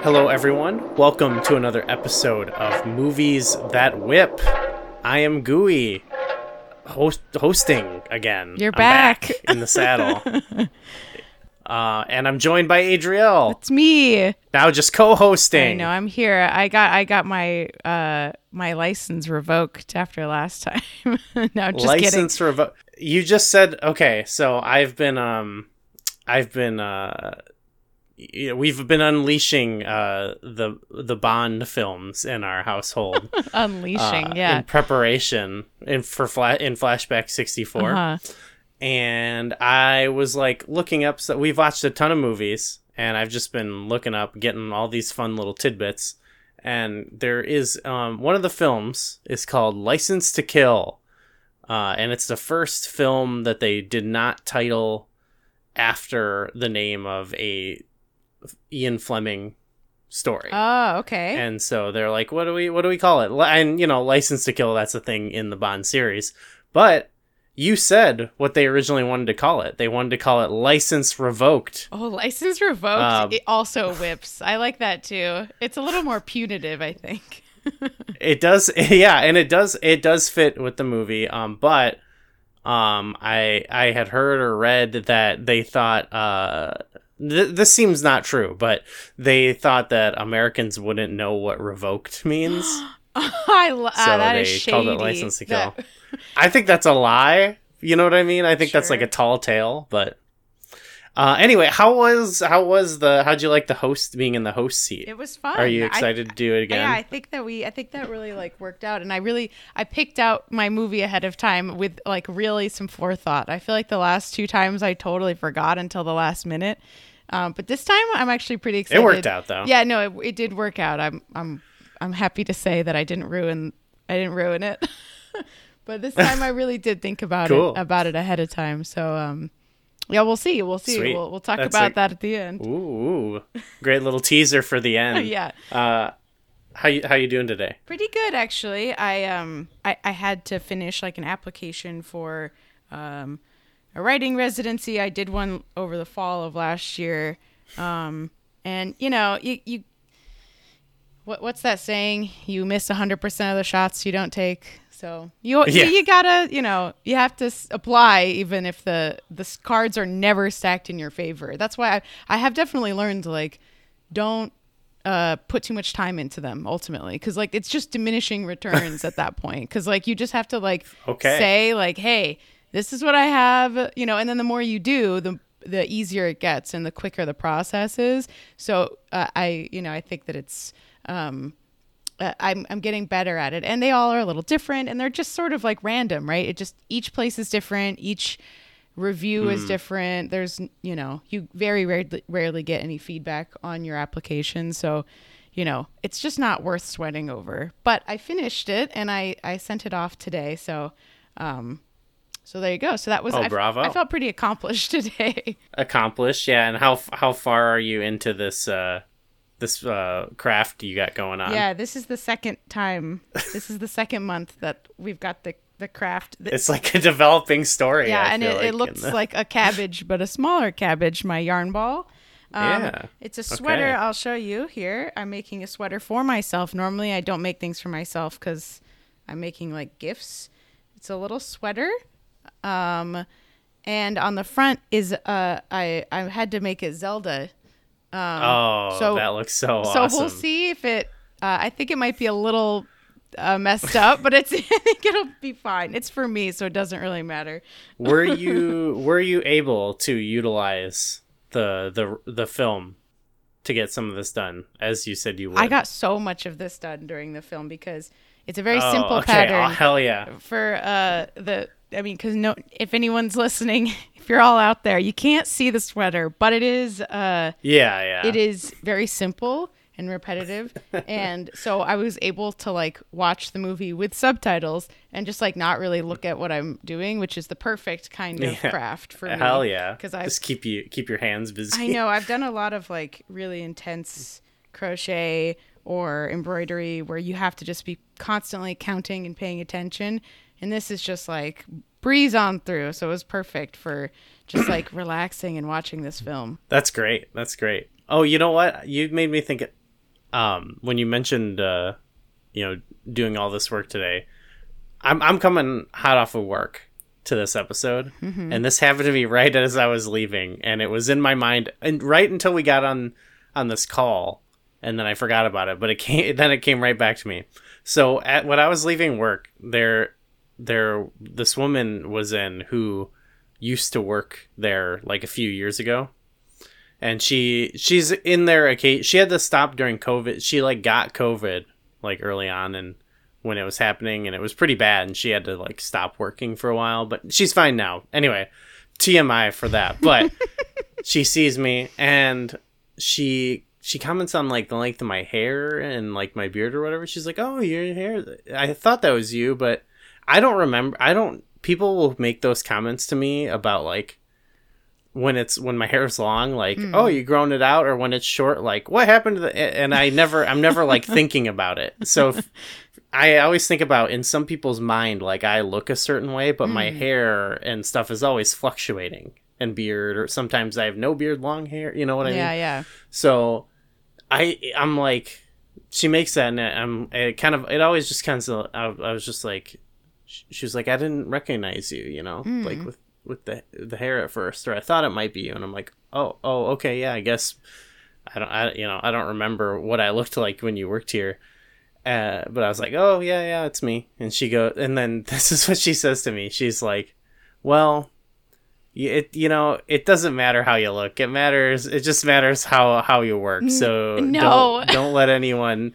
Hello, everyone. Welcome to another episode of Movies That Whip. I am Gooey, hosting again. You're I'm back in the saddle. And I'm joined by Adrielle. It's me. Now just co-hosting. I know, I'm here. I got my my license revoked after last time. No, just License kidding. revoked. You just said okay. So we've been unleashing the Bond films in our household. Unleashing, yeah. In preparation in Flashback 64. Uh-huh. And I was like looking up, so we've watched a ton of movies, and I've just been looking up, getting all these fun little tidbits. And there is one of the films is called License to Kill, and it's the first film that they did not title after the name of a Ian Fleming story. Oh, okay. And so they're like, what do we call it? And License to Kill, that's a thing in the Bond series, but you said what they originally wanted to call it. They wanted to call it License Revoked. Oh, license revoked. It also whips. I like that too. It's a little more punitive, I think. It does, yeah, and it does fit with the movie. But I had heard or read that they thought this seems not true, but they thought that Americans wouldn't know what revoked means. So that they is shady. called it License to Kill. I think that's a lie. You know what I mean? I think that's like a tall tale. But anyway, how'd you like the host being in the host seat? It was fun. Are you excited to do it again? Yeah, I think that really like worked out, and I picked out my movie ahead of time with like really some forethought. I feel like the last two times I totally forgot until the last minute. But this time I'm actually pretty excited. It worked out though. Yeah, no, it did work out. I'm happy to say that I didn't ruin it. But this time I really did think about it ahead of time. So yeah, we'll see. Sweet. We'll talk about that at the end. Ooh, great little teaser for the end. Yeah. How you doing today? Pretty good, actually. I had to finish like an application for a writing residency. I did one over the fall of last year, and you what's that saying? You miss 100% of the shots you don't take. So you gotta, you have to apply even if the cards are never stacked in your favor. That's why I have definitely learned, like, don't put too much time into them ultimately. Cause like, it's just diminishing returns at that point. Cause like, you just have to like say like, hey, this is what I have, and then the more you do, the easier it gets and the quicker the process is. So I think that it's, I'm getting better at it, and they all are a little different, and they're just sort of like random, right? It just, each place is different. Each review is different. There's, you very rarely get any feedback on your application. So, it's just not worth sweating over, but I finished it and I sent it off today. So, so there you go. So that was, bravo. I felt pretty accomplished today. Accomplished. Yeah. And how far are you into this craft you got going on? Yeah, this is the second time. This is the second month that we've got the craft. It's like a developing story. Yeah, and it looks like a cabbage, but a smaller cabbage, my yarn ball. Yeah. It's a sweater. Okay. I'll show you here. I'm making a sweater for myself. Normally I don't make things for myself because I'm making like gifts. It's a little sweater. And on the front is I had to make it Zelda. So that looks so awesome. So we'll see if it. I think it might be a little messed up, but I think it'll be fine. It's for me, so it doesn't really matter. Were you able to utilize the film to get some of this done, as you said you would? I got so much of this done during the film because it's a very simple pattern. Oh, hell yeah! For because if anyone's listening, if you're all out there, you can't see the sweater, but it is it is very simple and repetitive. And so I was able to like watch the movie with subtitles and just like not really look at what I'm doing, which is the perfect kind of craft for me. Hell yeah. Because I just keep your hands busy. I know I've done a lot of like really intense crochet or embroidery where you have to just be constantly counting and paying attention. And this is just like breeze on through. So it was perfect for just like relaxing and watching this film. That's great. Oh, you know what? You made me think when you mentioned, doing all this work today, I'm coming hot off of work to this episode, and this happened to be right as I was leaving, and it was in my mind, and right until we got on this call, and then I forgot about it, but it came right back to me. So when I was leaving work, this woman was in who used to work there like a few years ago, and she's in there. She had to stop during COVID. She like got COVID like early on, and when it was happening, and it was pretty bad, and she had to like stop working for a while, but she's fine now. Anyway, TMI for that. But she sees me, and she comments on like the length of my hair and like my beard or whatever. She's like, "Oh, your hair. I thought that was you, but I don't remember." People will make those comments to me about like when my hair is long, like, "Oh, you grown it out," or when it's short, like, "What happened to the?" And I'm never like thinking about it. So I always think about, in some people's mind, like I look a certain way, but my hair and stuff is always fluctuating, and beard, or sometimes I have no beard, long hair. You know what I mean? Yeah. So I'm like, she makes that, and it always just kind of, I was just like, she was like, "I didn't recognize you, like with the hair at first, or I thought it might be you," and I'm like, oh, okay, yeah, I guess I don't remember what I looked like when you worked here. But I was like, "Oh, yeah, it's me." And and then this is what she says to me. She's like, "Well, it doesn't matter how you look. It just matters how you work. So no. don't let anyone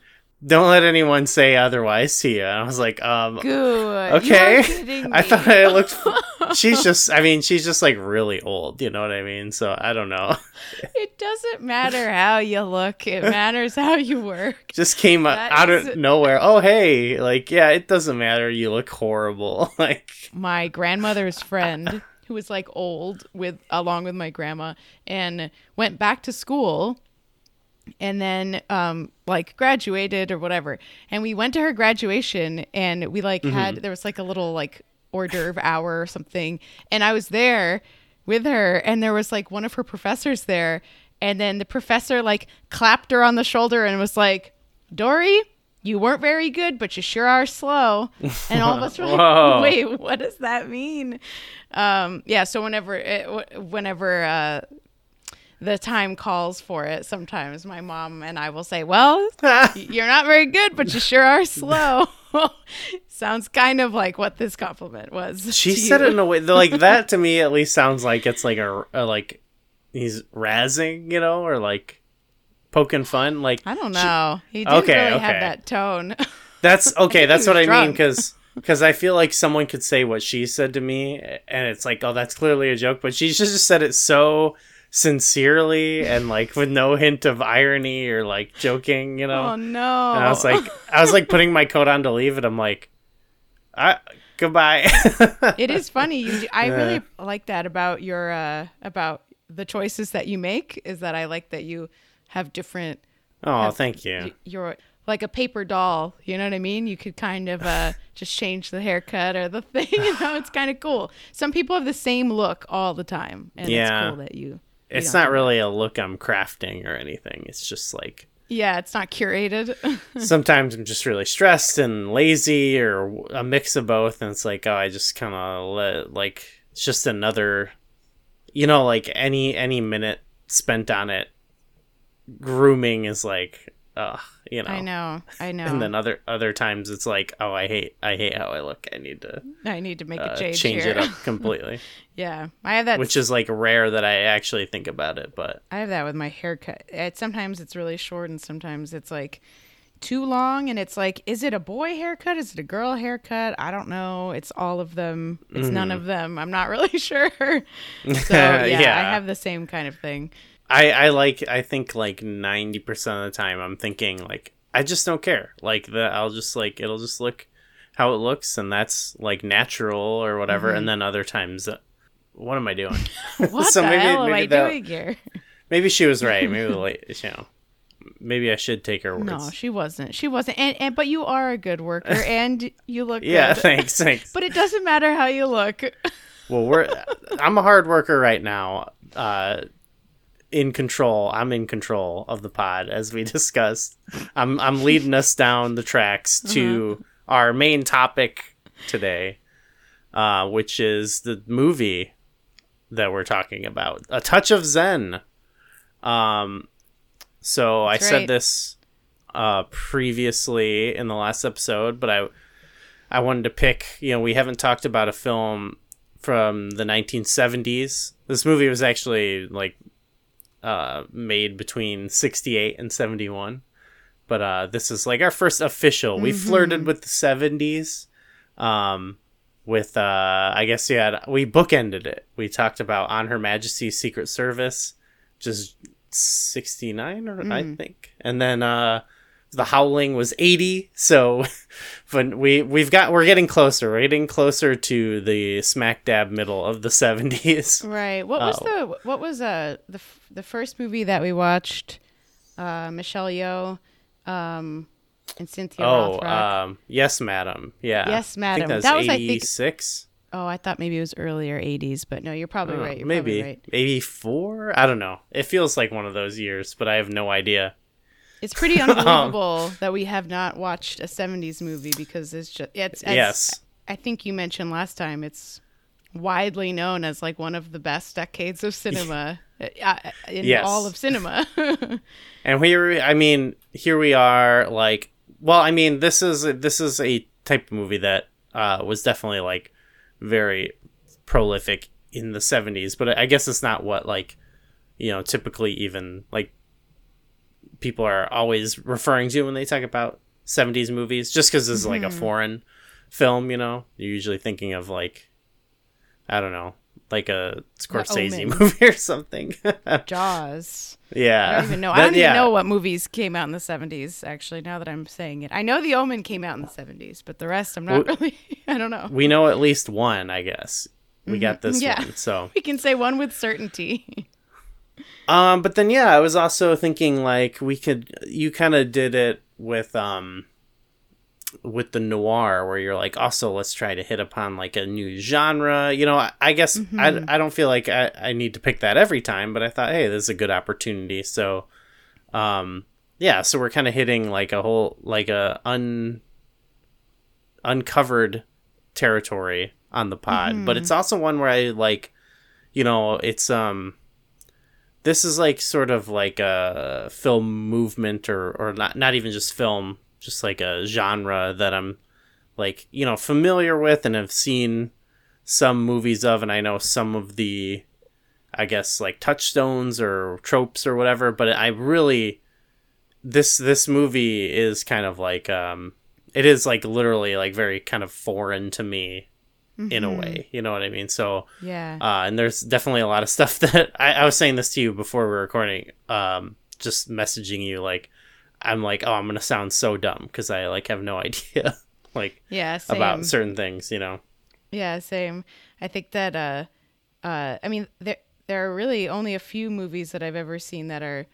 say otherwise to you." And I was like, Good. Okay. I thought I looked. She's just like really old. You know what I mean? So I don't know. It doesn't matter how you look. It matters how you work. Just came out of nowhere. "Oh, hey, like, yeah, it doesn't matter. You look horrible." Like, my grandmother's friend, who was like old, along with my grandma, and went back to school, and then like graduated or whatever. And we went to her graduation, and we like there was like a little like hors d'oeuvre hour or something, and I was there with her, and there was like one of her professors there, and then the professor like clapped her on the shoulder and was like, "Dory, you weren't very good, but you sure are slow." And all of us were like, "Wait, what does that mean?" So whenever the time calls for it, sometimes my mom and I will say, "Well, you're not very good, but you sure are slow." Sounds kind of like what this compliment was. She said it in a way like that to me. At least sounds like it's like a like he's razzing, or like poking fun. Like, I don't know. He didn't really have that tone. That's okay. That's what I mean, because I feel like someone could say what she said to me, and it's like, "Oh, that's clearly a joke," but she just said it so sincerely and like with no hint of irony or like joking, Oh no! And I was like putting my coat on to leave, and I'm like, "Goodbye." It is funny. I really like that about your about the choices that you make. Is that I like that you have different. Oh, thank you. You're like a paper doll. You know what I mean? You could kind of just change the haircut or the thing. It's kind of cool. Some people have the same look all the time, and it's cool that you. It's not really a look I'm crafting or anything. It's just like... Yeah, it's not curated. Sometimes I'm just really stressed and lazy, or a mix of both. And it's like, I just kind of it's just another... like any minute spent on it, grooming is like... I know. And then other times it's like, I hate how I look. I need to make a change here. it up completely. Yeah, I have that. Which is like rare that I actually think about it, but I have that with my haircut. Sometimes it's really short, and sometimes it's like too long, and it's like, is it a boy haircut? Is it a girl haircut? I don't know. It's all of them. It's none of them. I'm not really sure. So yeah, I have the same kind of thing. I think like 90% of the time I'm thinking like, I just don't care. Like I'll just like, it'll just look how it looks, and that's like natural or whatever. And then other times, what am I doing? What the hell am I doing here? Maybe she was right. Maybe maybe I should take her words. No, she wasn't. And but you are a good worker, and you look yeah, good. thanks. But it doesn't matter how you look. Well, I'm a hard worker right now. in control. I'm in control of the pod, as we discussed. I'm leading us down the tracks to our main topic today, which is the movie that we're talking about, A Touch of Zen. So I said this previously in the last episode, but I wanted to pick, we haven't talked about a film from the 1970s. This movie was actually made between 68 and 71. But this is our first official. We flirted with the 70s. With I guess we bookended it. We talked about On Her Majesty's Secret Service, which is 69 I think. And then The Howling was 80. So but we're getting closer. We're getting closer to the smack dab middle of the 70s. Right. What was the first movie that we watched? Michelle Yeoh and Cynthia Rothrock. Yes, Madam. Yeah. Yes, Madam. I think that was 86. I thought maybe it was earlier 80s, but no, you're probably right. You're maybe probably right. 84. I don't know. It feels like one of those years, but I have no idea. It's pretty unbelievable that we have not watched a 70s movie, because it's just yes. I think you mentioned last time it's widely known as one of the best decades of cinema in all of cinema. And here we are this is a type of movie that was definitely very prolific in the 70s, but I guess it's not what typically even people are always referring to when they talk about 70s movies, just because it's a foreign film. You're usually thinking of I don't know, a Scorsese movie or something. Jaws. Yeah. I don't even know. I don't even know what movies came out in the 70s, actually, now that I'm saying it. I know The Omen came out in the 70s, but the rest I'm not really, I don't know. We know at least one, I guess. We got this one, so. We can say one with certainty. But then, I was also thinking, you kind of did it with the noir, where you're also let's try to hit upon a new genre. I guess I don't feel like I need to pick that every time, but I thought, hey, this is a good opportunity. So so we're kind of hitting a whole uncovered territory on the pod, but it's also one where I it's this is sort of a film movement, or not even just film, just a genre that I'm familiar with and have seen some movies of, and I know some of the, I guess, touchstones or tropes or whatever, but I really, this movie is kind of it is literally very kind of foreign to me in a way, you know what I mean? So and there's definitely a lot of stuff that I was saying this to you before we were recording, just messaging you I'm oh, I'm gonna sound so dumb because I have no idea about certain things, Yeah, same. I think that there are really only a few movies that I've ever seen that are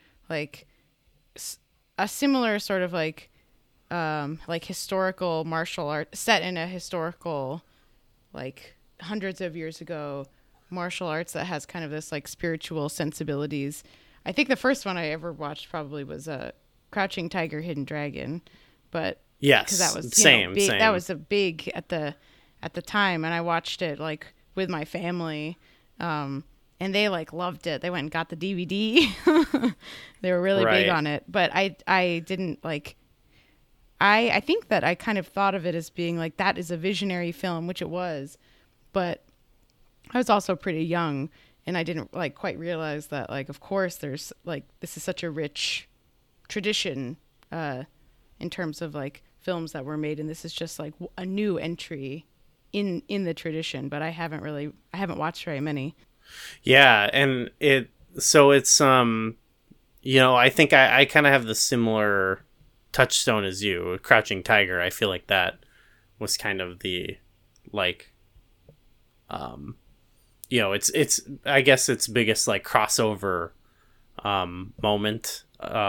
a similar sort of historical martial art set in a historical hundreds of years ago martial arts that has kind of this spiritual sensibilities. I think the first one I ever watched probably was Crouching Tiger, Hidden Dragon, but because that was same. That was a big at the time, and I watched it with my family, and they loved it. They went and got the DVD. They were really big on it, but I didn't I think that I kind of thought of it as being that is a visionary film, which it was, but I was also pretty young, and I didn't quite realize that of course there's this is such a rich tradition in terms of films that were made, and this is just a new entry in the tradition, but I haven't watched very many. And it's I think I kind of have the similar touchstone as you. Crouching Tiger, I feel that was kind of the it's I guess its biggest crossover moment.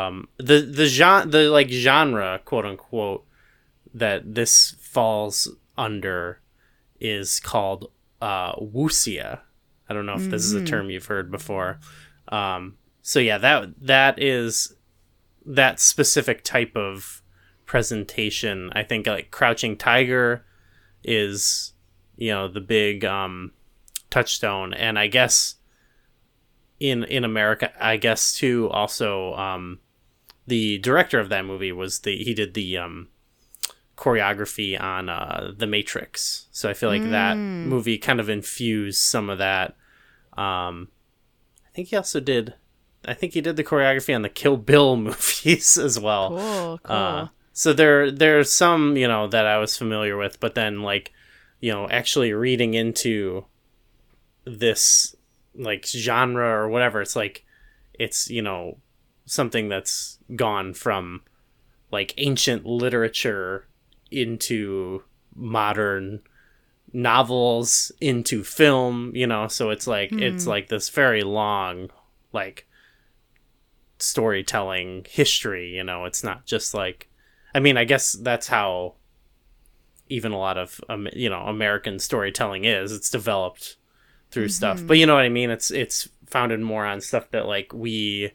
The genre, quote unquote, that this falls under is called wuxia. I don't know if this is a term you've heard before. So yeah, that is that specific type of presentation. I think like Crouching Tiger is, the big touchstone, and I guess in America, I guess too, also the director of that movie he did the choreography on The Matrix. So I feel like that movie kind of infused some of that. I think he also did. I think he did the choreography on the Kill Bill movies as well. Cool. So there's some, that I was familiar with, but then like, actually reading into this like genre or whatever, it's like, it's, something that's gone from like ancient literature into modern novels into film, so it's like it's like this very long like storytelling history. It's not just like, I mean, I guess that's how even a lot of American storytelling is. It's developed through stuff, but you know what I mean, it's founded more on stuff that like we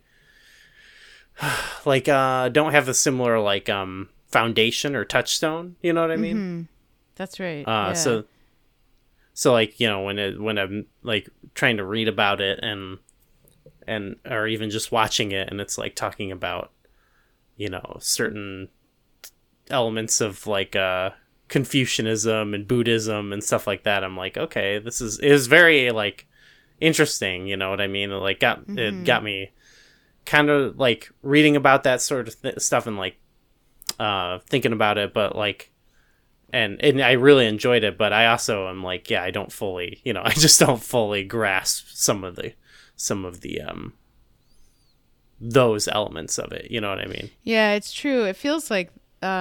like don't have a similar like foundation or touchstone, you know what I mean? That's right. Yeah. So like, when I'm like trying to read about it and or even just watching it, and it's like talking about, certain elements of like Confucianism and Buddhism and stuff like that, I'm like, okay, this is very like interesting, you know what I mean? It like it got me kind of like reading about that sort of stuff and like thinking about it, but like and I really enjoyed it, but I also am like, yeah, I don't fully, I just don't fully grasp some of the those elements of it, you know what I mean? Yeah, it's true. It feels like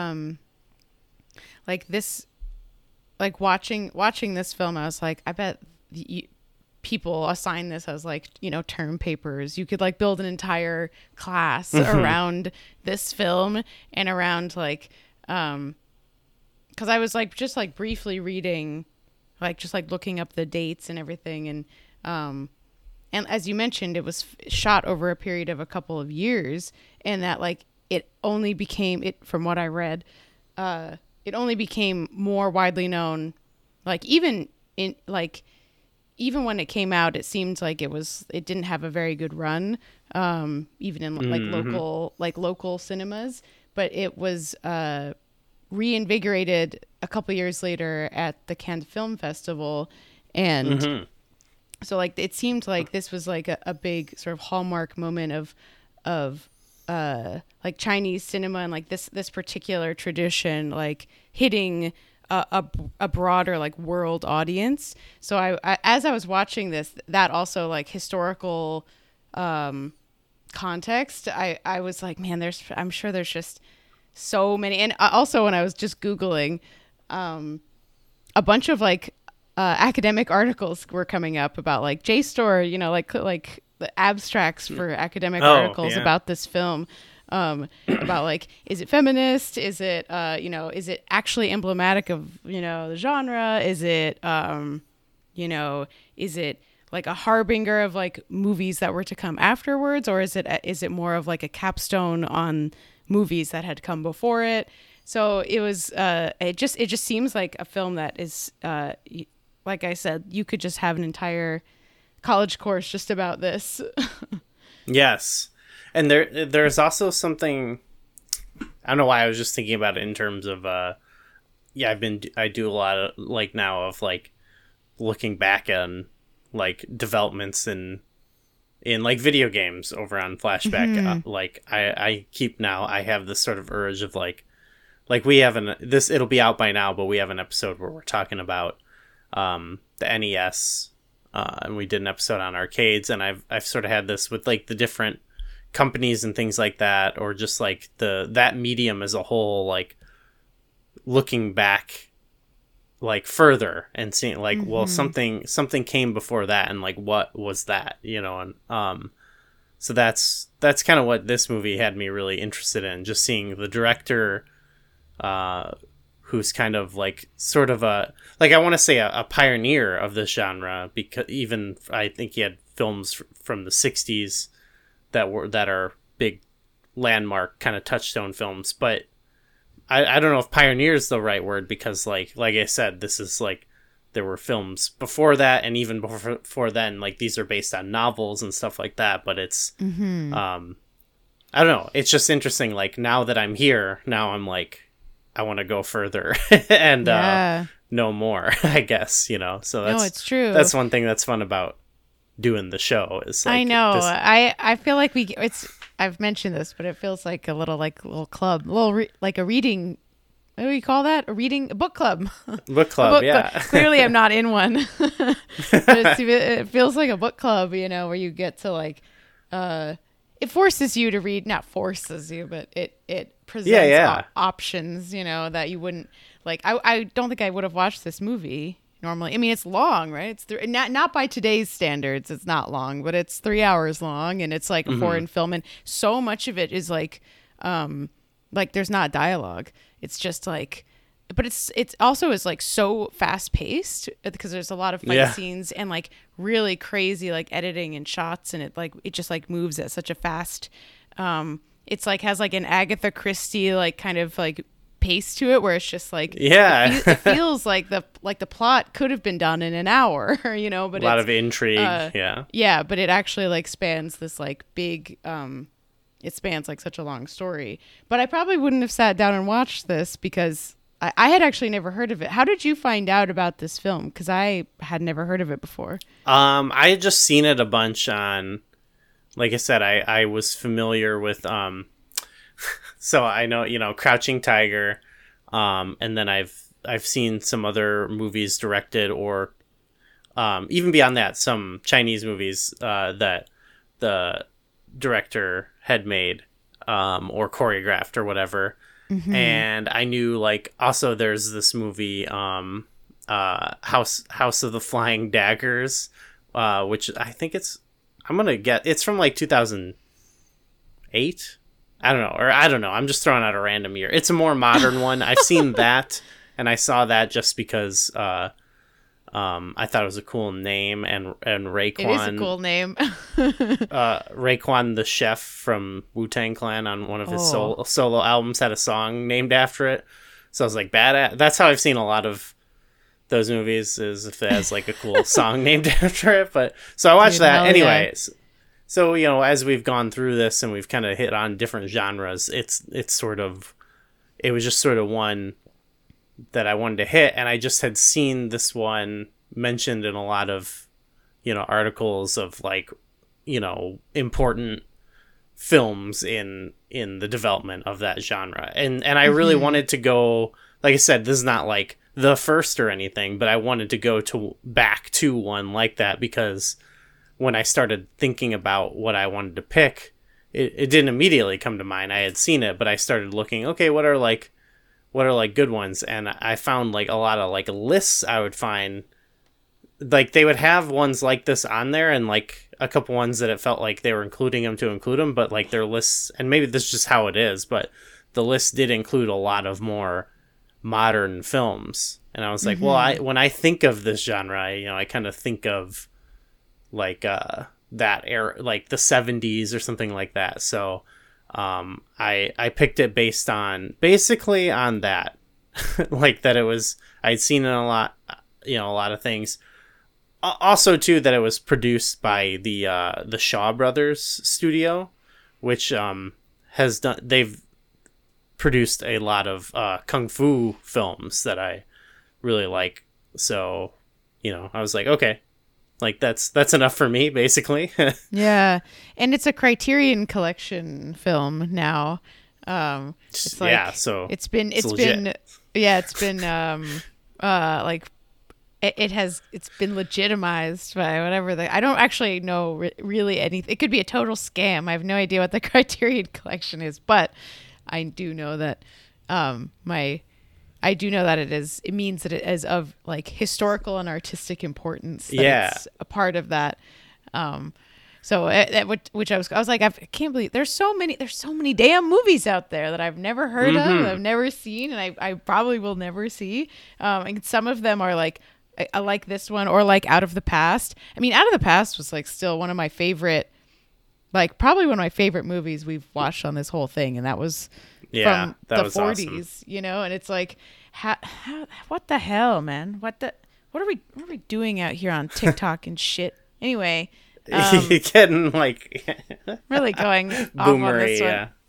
this, like watching this film, I was like, I bet people assign this as like, term papers. You could like build an entire class around this film and around like, because I was like just like briefly reading, like just like looking up the dates and everything, and as you mentioned, it was shot over a period of a couple of years, and that like it only became from what I read, it only became more widely known, like even when it came out, it seemed like it didn't have a very good run, even in like local cinemas, but it was reinvigorated a couple years later at the Cannes Film Festival, and so like it seemed like this was like a big sort of hallmark moment of like Chinese cinema and like this particular tradition like hitting a broader like world audience. So I as I was watching this, that also like historical context, I was like, man, I'm sure there's just so many. And also when I was just Googling, a bunch of like academic articles were coming up about like JSTOR, like the abstracts for academic articles about this film, about like, is it feminist? Is it, is it actually emblematic of, the genre? Is it, is it like a harbinger of like movies that were to come afterwards? Or is it more of like a capstone on movies that had come before it? So it was, it just seems like a film that is, like I said, you could just have an entire college course just about this. Yes. And there's also something, I don't know why I was just thinking about it in terms of, I do a lot of like now of like looking back on like developments in like video games over on Flashback. Like I have this sort of urge of like we have it'll be out by now, but we have an episode where we're talking about the NES, and we did an episode on arcades, and I've sort of had this with like the different companies and things like that, or just like that medium as a whole, like looking back like further and seeing like, well, something came before that, and like what was that, and so that's kind of what this movie had me really interested in, just seeing the director, who's kind of like sort of I want to say a pioneer of this genre, because even I think he had films from the 60s that are big landmark kind of touchstone films. But I don't know if pioneer is the right word, because like I said, this is like, there were films before that, and even before then, like these are based on novels and stuff like that. But it's I don't know, it's just interesting. Like now that I'm here, now I'm like, I want to go further and know more, I guess, you know. So that's, no, it's true. That's one thing that's fun about doing the show is like, I know. I feel like I've mentioned this, but it feels like a little club, like a reading. What do you call that? A book club. Book club, yeah. Clearly, I'm not in one. But it feels like a book club, you know, where you get to like, it forces you to read. Not forces you, but it presents options, you know, that you wouldn't like. I don't think I would have watched this movie normally. I mean, it's long, right? It's not by today's standards. It's not long, but it's 3 hours long, and it's like a foreign film, and so much of it is like there's not dialogue. It's just like, but it's also is like so fast paced because there's a lot of fight scenes and like really crazy like editing and shots, and it just like moves at such a fast. It's like has like an Agatha Christie like kind of like pace to it, where it's just like it feels like the plot could have been done in an hour, you know. But a lot of intrigue, but it actually like spans this like big. It spans like such a long story. But I probably wouldn't have sat down and watched this because I had actually never heard of it. How did you find out about this film? Because I had never heard of it before. I had just seen it a bunch on, like I said, I was familiar with, so I know, you know, Crouching Tiger, and then I've seen some other movies directed, or even beyond that, some Chinese movies that the director had made or choreographed or whatever. And I knew like also there's this movie House of the Flying Daggers, which I think it's from like 2008. I don't know, I'm just throwing out a random year. It's a more modern one. I've seen that, and I saw that just because I thought it was a cool name, and Raekwon. It is a cool name. Raekwon the chef from Wu-Tang Clan on one of his solo albums had a song named after it. So I was like, badass. That's how I've seen a lot of those movies, is if it has like a cool song named after it. But so I watched that anyways. Yeah. So, you know, as we've gone through this and we've kind of hit on different genres, it was just sort of one that I wanted to hit, and I just had seen this one mentioned in a lot of, you know, articles of like, you know, important films in the development of that genre. And I really wanted to go, like I said, this is not like the first or anything, but I wanted to go back to one like that, because when I started thinking about what I wanted to pick, it didn't immediately come to mind. I had seen it, but I started looking, okay, what are good ones? And I found like a lot of like lists I would find, like they would have ones like this on there, and like a couple ones that it felt like they were including them to include them, but like their lists, and maybe this is just how it is, but the list did include a lot of more modern films. And I was like, well, when I think of this genre, I kind of think of like that era, like the 70s or something like that. So I picked it basically on that, like that I'd seen it a lot of things. Also too, that it was produced by the Shaw Brothers studio, which they've produced a lot of kung fu films that I really like. So, I was like, okay, like that's enough for me, basically. Yeah, and it's a Criterion Collection film now. It's like, so it's been like it's been legitimized by whatever I don't actually know really anything. It could be a total scam. I have no idea what the Criterion Collection is, but I do know that it means that it is of like historical and artistic importance. It's a part of that. Which I was like, I can't believe there's so many damn movies out there that I've never heard of, I've never seen, and I probably will never see. And some of them are like, I like this one, or like Out of the Past. I mean, Out of the Past was like still one of my favorite Like probably one of my favorite movies we've watched on this whole thing, and that was Yeah, from that the was 40s, awesome. you know. And it's like, what the hell, man? What are we doing out here on TikTok and shit? Anyway, You're getting like really going off on this boomery. one. Yeah.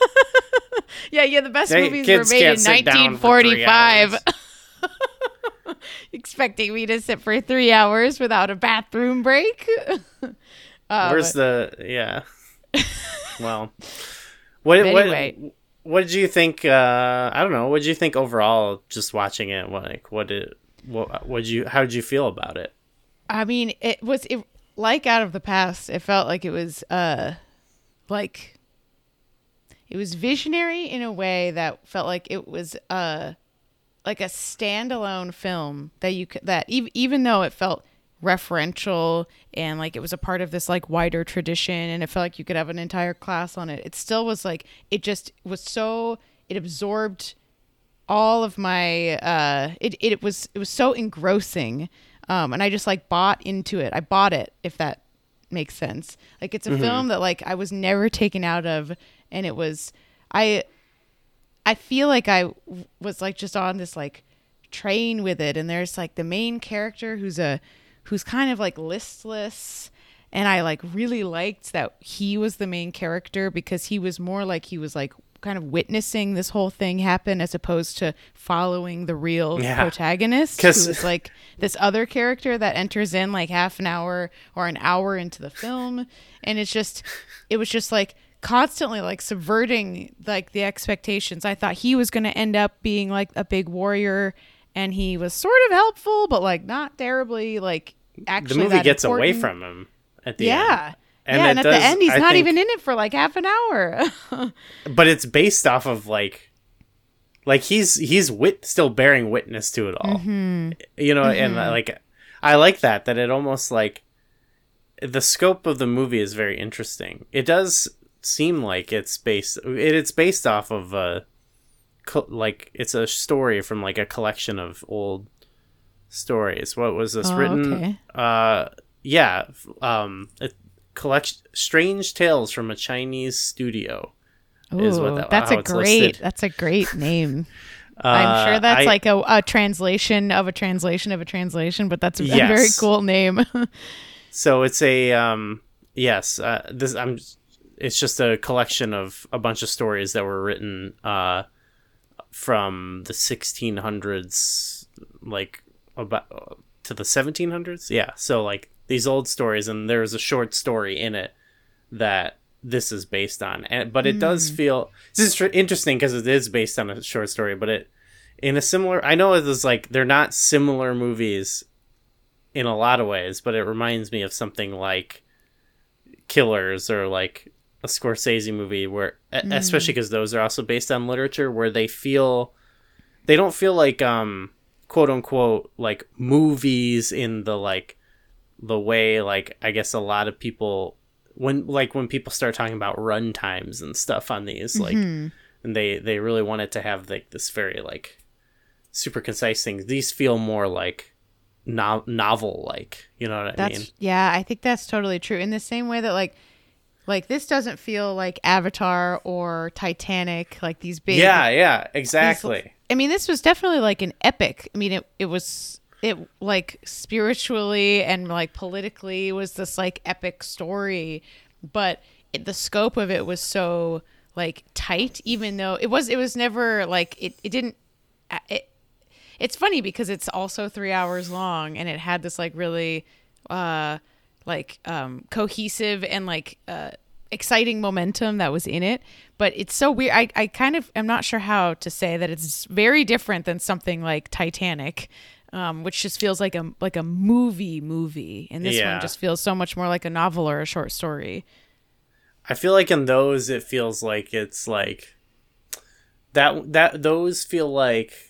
Yeah, the best Hey, movies kids were made in can't sit down for 3 1945. hours. Expecting me to sit for 3 hours without a bathroom break. Where's the yeah? Well, what Anyway. what did you think? I don't know. What did you think overall? Just watching it, how did you feel about it? I mean, it like Out of the Past. It felt like it was like it was visionary in a way that felt like it was like a standalone film that even though it felt referential and like it was a part of this like wider tradition, and it felt like you could have an entire class on it, it still was like it just was so it absorbed all of my it was so engrossing, and I just like bought into it. I bought it, if that makes sense. Like it's a film that like I was never taken out of, and it was I feel like I was like just on this like train with it, and there's like the main character who's kind of like listless, and I like really liked that he was the main character because he was more like he was like kind of witnessing this whole thing happen as opposed to following the real protagonist, who is like this other character that enters in like half an hour or an hour into the film, and it was just like constantly like subverting like the expectations. I thought he was going to end up being like a big warrior, and he was sort of helpful, but like not terribly like actually. The movie gets important. away from him at the end. And at the end he's not even in it for like half an hour. But it's based off of like he's still bearing witness to it all. You know, and like I like that it almost like the scope of the movie is very interesting. It does seem like it's based off of like it's a story from like a collection of old stories. What was this written? Okay. It collects strange tales from a Chinese studio. Ooh, that's a great name. I'm sure that's like a translation of a translation of a translation, but that's a very cool name. So it's a it's just a collection of a bunch of stories that were written from the 1600s, like about to the 1700s. Yeah, so like these old stories, and there's a short story in it that this is based on. But it does feel this is interesting because it is based on a short story, but it in a similar. I know it is like they're not similar movies in a lot of ways, but it reminds me of something like Killers or like a Scorsese movie where especially because those are also based on literature, where they don't feel like quote unquote like movies in the like the way like I guess a lot of people when people start talking about run times and stuff on these like and they really want it to have like this very like super concise thing. These feel more like novel like, you know what I mean? Yeah, I think that's totally true. In the same way that like this doesn't feel like Avatar or Titanic, like these big. Yeah, exactly. I mean, this was definitely like an epic. I mean, it like spiritually and like politically was this like epic story, but the scope of it was so like tight, even though it was never like it didn't. It's funny because it's also 3 hours long, and it had this like really cohesive and like exciting momentum that was in it. But it's so weird. I kind of am not sure how to say that it's very different than something like Titanic, which just feels like a movie, and this one just feels so much more like a novel or a short story. I feel like in those it feels like it's like that those feel like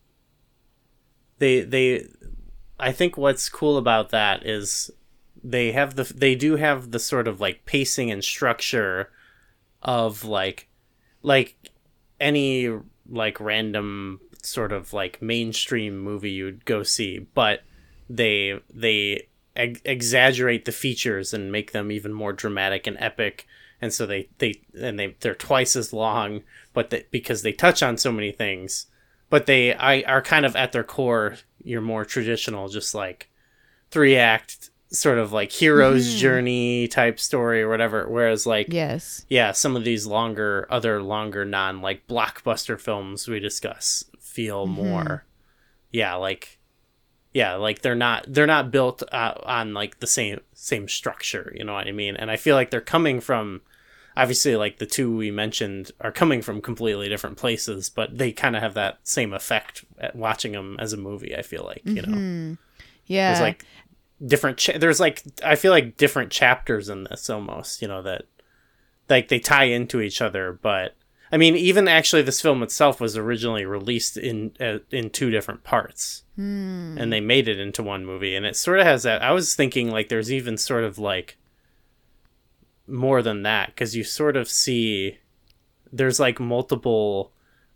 they I think what's cool about that is they do have the sort of like pacing and structure of like any like random sort of like mainstream movie you'd go see, but they exaggerate the features and make them even more dramatic and epic. And so they're twice as long, but because they touch on so many things, but they are kind of at their core your more traditional, just like 3-act sort of like hero's journey type story or whatever. Whereas like, yes, yeah, some of these longer non like blockbuster films we discuss feel more, like they're not built on like the same structure, you know what I mean? And I feel like they're coming from, obviously, like the two we mentioned are coming from completely different places, but they kind of have that same effect at watching them as a movie. I feel like, you know, yeah, there's like there's like, I feel like different chapters in this almost, you know, that like they tie into each other. But I mean, even actually this film itself was originally released in 2 different parts, and they made it into one movie, and it sort of has that. I was thinking like there's even sort of like more than that, because you sort of see there's like multiple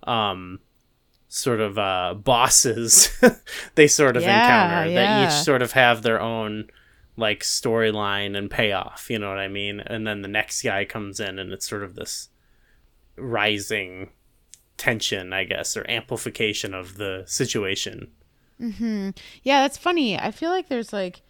sort of bosses they sort of encounter that each sort of have their own like storyline and payoff, you know what I mean? And then the next guy comes in and it's sort of this rising tension, I guess, or amplification of the situation. Yeah, that's funny. I feel like there's like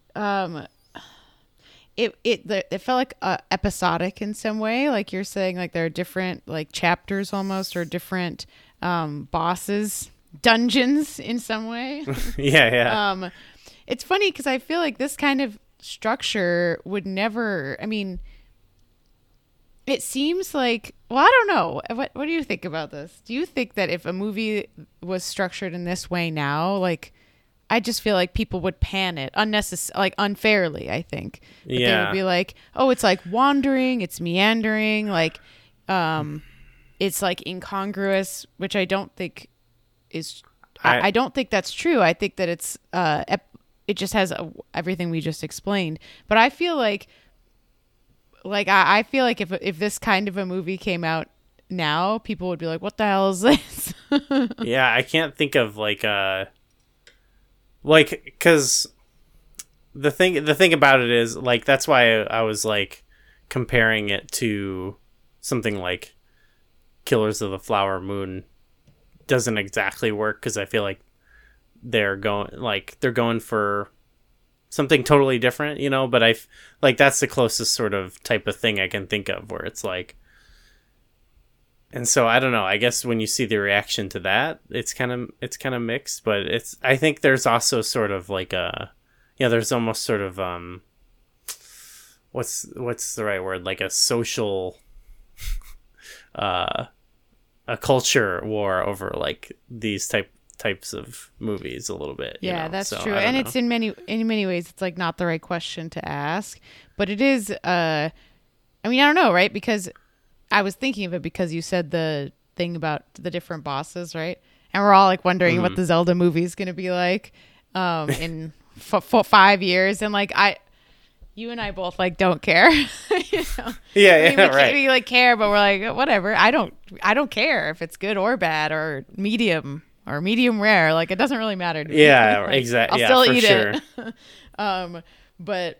it felt like episodic in some way, like you're saying, like there are different like chapters almost, or different bosses, dungeons in some way. yeah. It's funny because I feel like this kind of structure would never, I mean, it seems like, well, I don't know. What do you think about this? Do you think that if a movie was structured in this way now, like, I just feel like people would pan it like unfairly, I think. But they would be like, oh, it's like wandering, it's meandering, like it's like incongruous, which I don't think is I don't think that's true. I think that it's it just has everything we just explained. But I feel like I feel like if this kind of a movie came out now, people would be like, what the hell is this? Yeah, I can't think of like, because the thing about it is, like, that's why I was like comparing it to something like Killers of the Flower Moon doesn't exactly work, because I feel like they're going for something totally different, you know. But like that's the closest sort of type of thing I can think of where it's like. And so I don't know, I guess when you see the reaction to that, it's kind of mixed, but I think there's also sort of like there's almost sort of what's the right word, like a social a culture war over like these types of movies a little bit. Yeah, you know? that's so, true. And it's in many ways it's like not the right question to ask, but it is I mean, I don't know, right? Because I was thinking of it because you said the thing about the different bosses, right? And we're all like wondering what the Zelda movie is going to be like in 5 years. And like you and I both like don't care. You know? Yeah, I mean, right. We like care, but we're like, whatever. I don't care if it's good or bad or medium rare. Like it doesn't really matter to me. Yeah, like, exactly. I'll still eat sure. it. But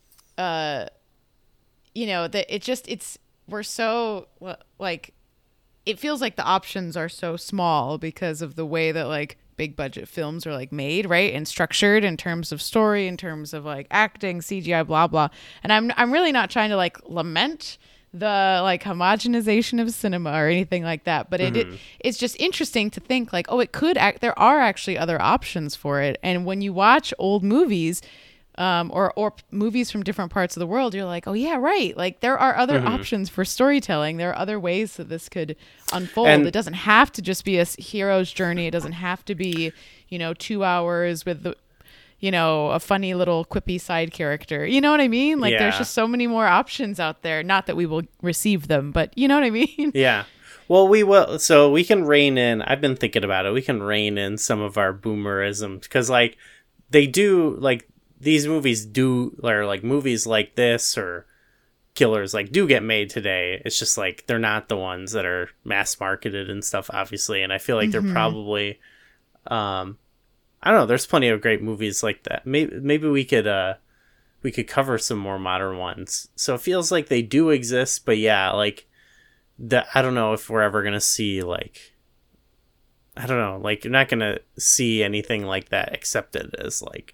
you know, we're so like, it feels like the options are so small because of the way that like big budget films are like made, right, and structured in terms of story, in terms of like acting, CGI, blah blah. And I'm really not trying to like lament the like homogenization of cinema or anything like that, but it's just interesting to think like, oh, it could there are actually other options for it. And when you watch old movies or movies from different parts of the world, you're like, oh yeah, right. Like there are other options for storytelling. There are other ways that this could unfold. And it doesn't have to just be a hero's journey. It doesn't have to be, 2 hours with a funny little quippy side character. You know what I mean? Like there's just so many more options out there. Not that we will receive them, but you know what I mean? Yeah. Well, we will. So we can rein in. I've been thinking about it. We can rein in some of our boomerisms, because like they do, like, these movies do, or like movies like this or Killers like do get made today. It's just like they're not the ones that are mass marketed and stuff, obviously. And I feel like they're probably I don't know, there's plenty of great movies like that. Maybe we could we could cover some more modern ones. So it feels like they do exist, but yeah, like I don't know if we're ever gonna see like, I don't know, like you're not gonna see anything like that accepted as like,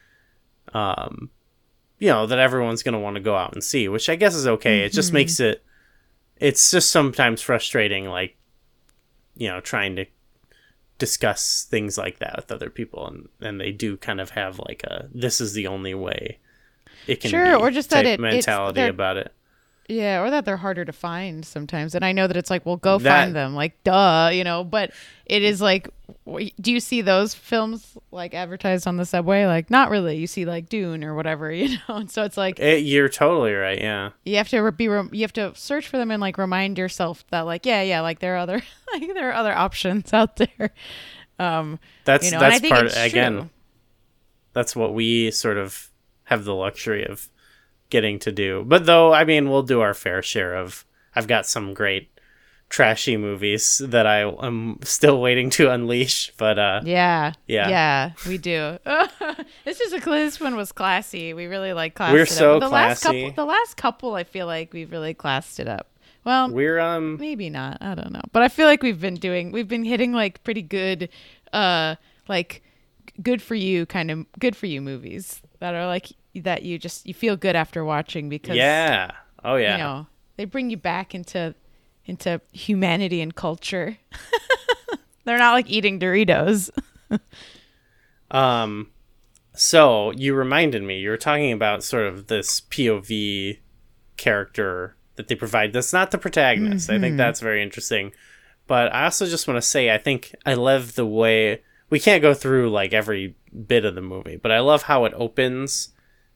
that everyone's gonna want to go out and see, which I guess is okay. It just makes it's just sometimes frustrating, like, trying to discuss things like that with other people, and they do kind of have like this is the only way it can be, or just that mentality about it. Yeah, or that they're harder to find sometimes. And I know that it's like, well, go find them, like, duh, but it is like, do you see those films like advertised on the subway? Like, not really. You see like Dune or whatever, and so it's like, you're totally right. Yeah, you have to you have to search for them and like remind yourself that like, yeah, like there are other there are other options out there. That's and I think part it's again. true. That's what we sort of have the luxury of getting to do. But though, I mean, we'll do our fair share of. I've got some great trashy movies that I am still waiting to unleash. But yeah, we do. This one was classy. We really like classed We're it so up. classy. The last couple, I feel like we've really classed it up. Well, we're maybe not. I don't know, but I feel like we've been hitting like pretty good, like good for you movies that are like that you feel good after watching because they bring you back into humanity and culture. They're not like eating Doritos. So you reminded me, you were talking about sort of this POV character that they provide. That's not the protagonist. I think that's very interesting. But I also just want to say, I think I love the way, we can't go through like every bit of the movie, but I love how it opens.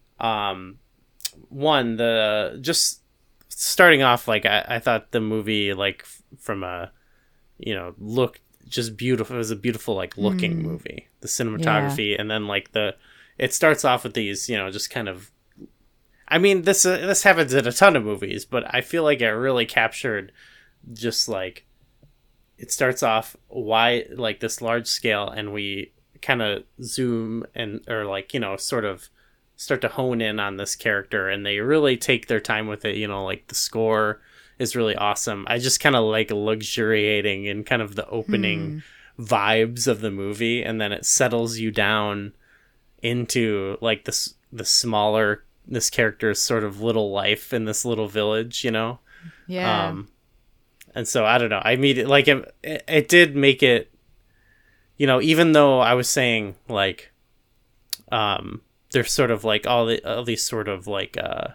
Just starting off, like I thought the movie, like from a, looked just beautiful. It was a beautiful, like looking movie, the cinematography. And then like it starts off with these, just kind of, I mean, this happens in a ton of movies, but I feel like it really captured just like, it starts off like this large scale, and we kind of zoom or like, sort of start to hone in on this character, and they really take their time with it. Like the score is really awesome. I just kind of like luxuriating in kind of the opening vibes of the movie, and then it settles you down into like this character's sort of little life in this little village, Yeah. And so I don't know. I mean, like it did make it, even though I was saying like, there's sort of like all these sort of like,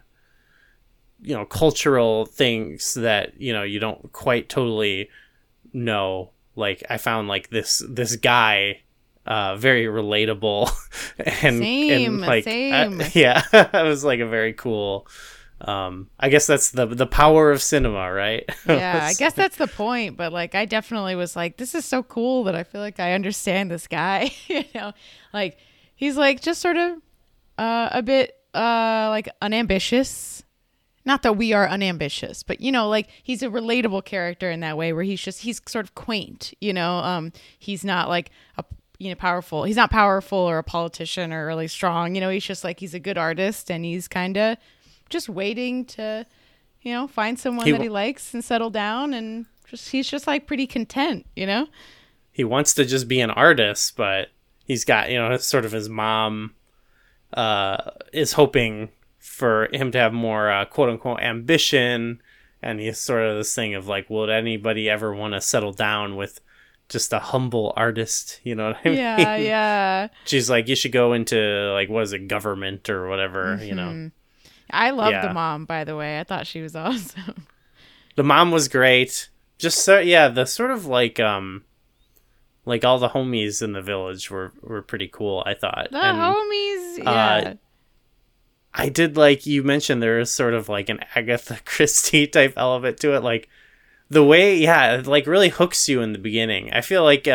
cultural things that, you don't quite totally know. Like I found like this guy, very relatable and like, same. it was like a very cool, I guess that's the power of cinema, right? Yeah, I guess that's the point. But like, I definitely was like, this is so cool that I feel like I understand this guy. Like he's like just sort of a bit like unambitious. Not that we are unambitious, but like he's a relatable character in that way where he's sort of quaint. He's not like powerful. He's not powerful or a politician or really strong. He's just like he's a good artist, and he's kind of just waiting to, find someone that he likes and settle down, and he's just like pretty content, He wants to just be an artist, but he's got, sort of his mom is hoping for him to have more quote unquote ambition, and he's sort of this thing of like, would anybody ever want to settle down with just a humble artist? You know what I mean? Yeah. She's like, you should go into like, what is it, government or whatever, I love the mom, by the way. I thought she was awesome. The mom was great. Just the sort of like all the homies in the village were pretty cool, I thought. Homies, yeah. I did like you mentioned there is sort of like an Agatha Christie type element to it, like the way it like really hooks you in the beginning. I feel like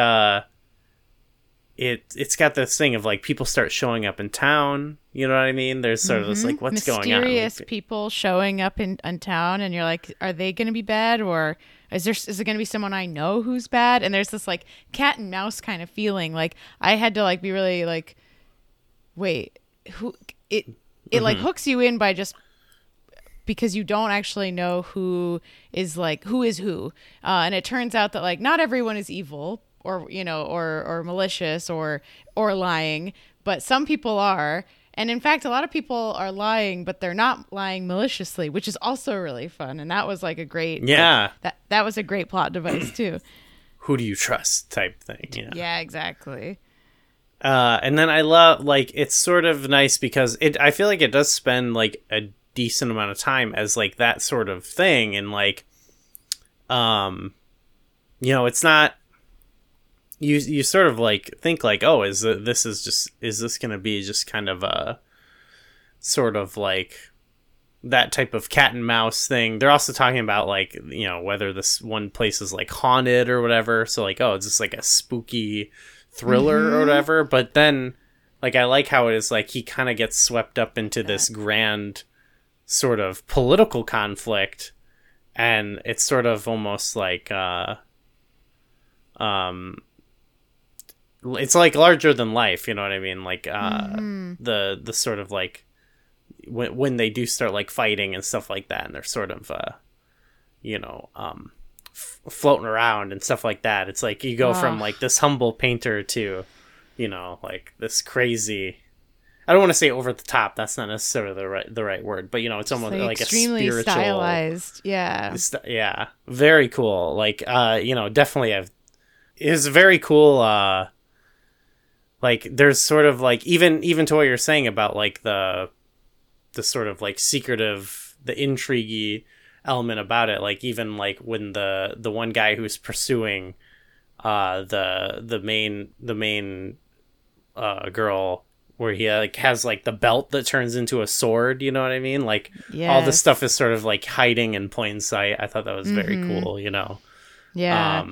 it's got this thing of like people start showing up in town, you know what I mean? There's sort of this like, what's going on? Mysterious people showing up in town, and you're like, are they going to be bad, or is it going to be someone I know who's bad? And there's this like cat and mouse kind of feeling. Like I had to like be really like, wait, who it it like hooks you in by just because you don't actually know who is who. And it turns out that like not everyone is evil or, you know, or malicious or lying, but some people are. And in fact, a lot of people are lying, but they're not lying maliciously, which is also really fun. And that was like a great, that was a great plot device too. Who do you trust type thing. Yeah, yeah, exactly. And then I love, like, it's sort of nice because I feel like it does spend like a decent amount of time as like that sort of thing. And like, you know, it's not, you sort of like think like, oh, is this going to be just kind of a sort of like that type of cat and mouse thing. They're also talking about like, you know, whether this one place is like haunted or whatever. So like, oh, it's just like a spooky thriller or whatever. But then like, I like how it is like he kind of gets swept up into this grand sort of political conflict, and it's sort of almost like it's like larger than life, you know what I mean? Like the sort of like when they do start like fighting and stuff like that, and they're sort of you know, floating around and stuff like that. It's like you go from like this humble painter to, you know, like this crazy, I don't want to say over the top, that's not necessarily the right word, but you know, it's almost like extremely a spiritual, stylized. Yeah. Yeah. Very cool. Like you know, definitely it's very cool. Like there's sort of like even to what you're saying about like the sort of like secretive, the intriguey element about it. Like even like when the one guy who's pursuing the main girl, where he like has like the belt that turns into a sword, you know what I mean? Like all this stuff is sort of like hiding in plain sight. I thought that was very cool, you know. Yeah.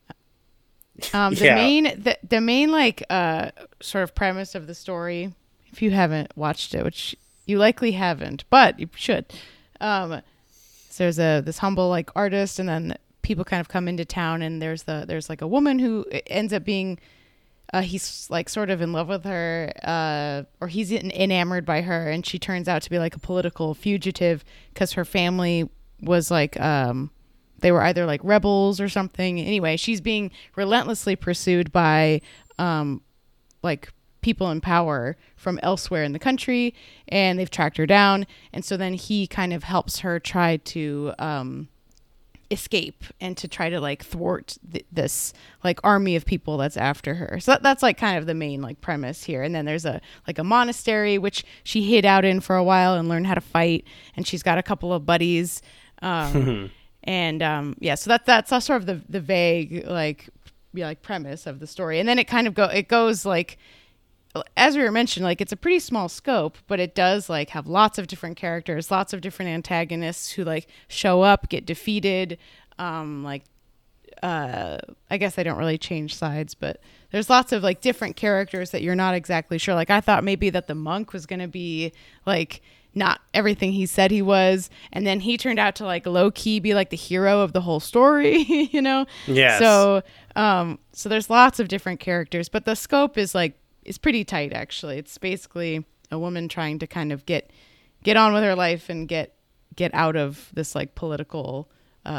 The main like sort of premise of the story, if you haven't watched it, which you likely haven't, but you should. So there's this humble like artist, and then people kind of come into town, and there's like a woman who ends up being he's like sort of in love with her, or he's enamored by her, and she turns out to be like a political fugitive because her family was like they were either like rebels or something. Anyway, she's being relentlessly pursued by like people in power from elsewhere in the country, and they've tracked her down. And so then he kind of helps her try to escape and to try to like thwart this like army of people that's after her. So that's like kind of the main like premise here. And then there's a monastery which she hid out in for a while and learned how to fight, and she's got a couple of buddies. And so that's sort of the vague like premise of the story. And then it kind of goes like, as we were mentioning, like it's a pretty small scope, but it does like have lots of different characters, lots of different antagonists who like show up, get defeated. I guess they don't really change sides, but there's lots of like different characters that you're not exactly sure. Like I thought maybe that the monk was going to be like not everything he said he was, and then he turned out to like low key be like the hero of the whole story, you know? Yes. So there's lots of different characters, but the scope is pretty tight actually. It's basically a woman trying to kind of get on with her life and get out of this like political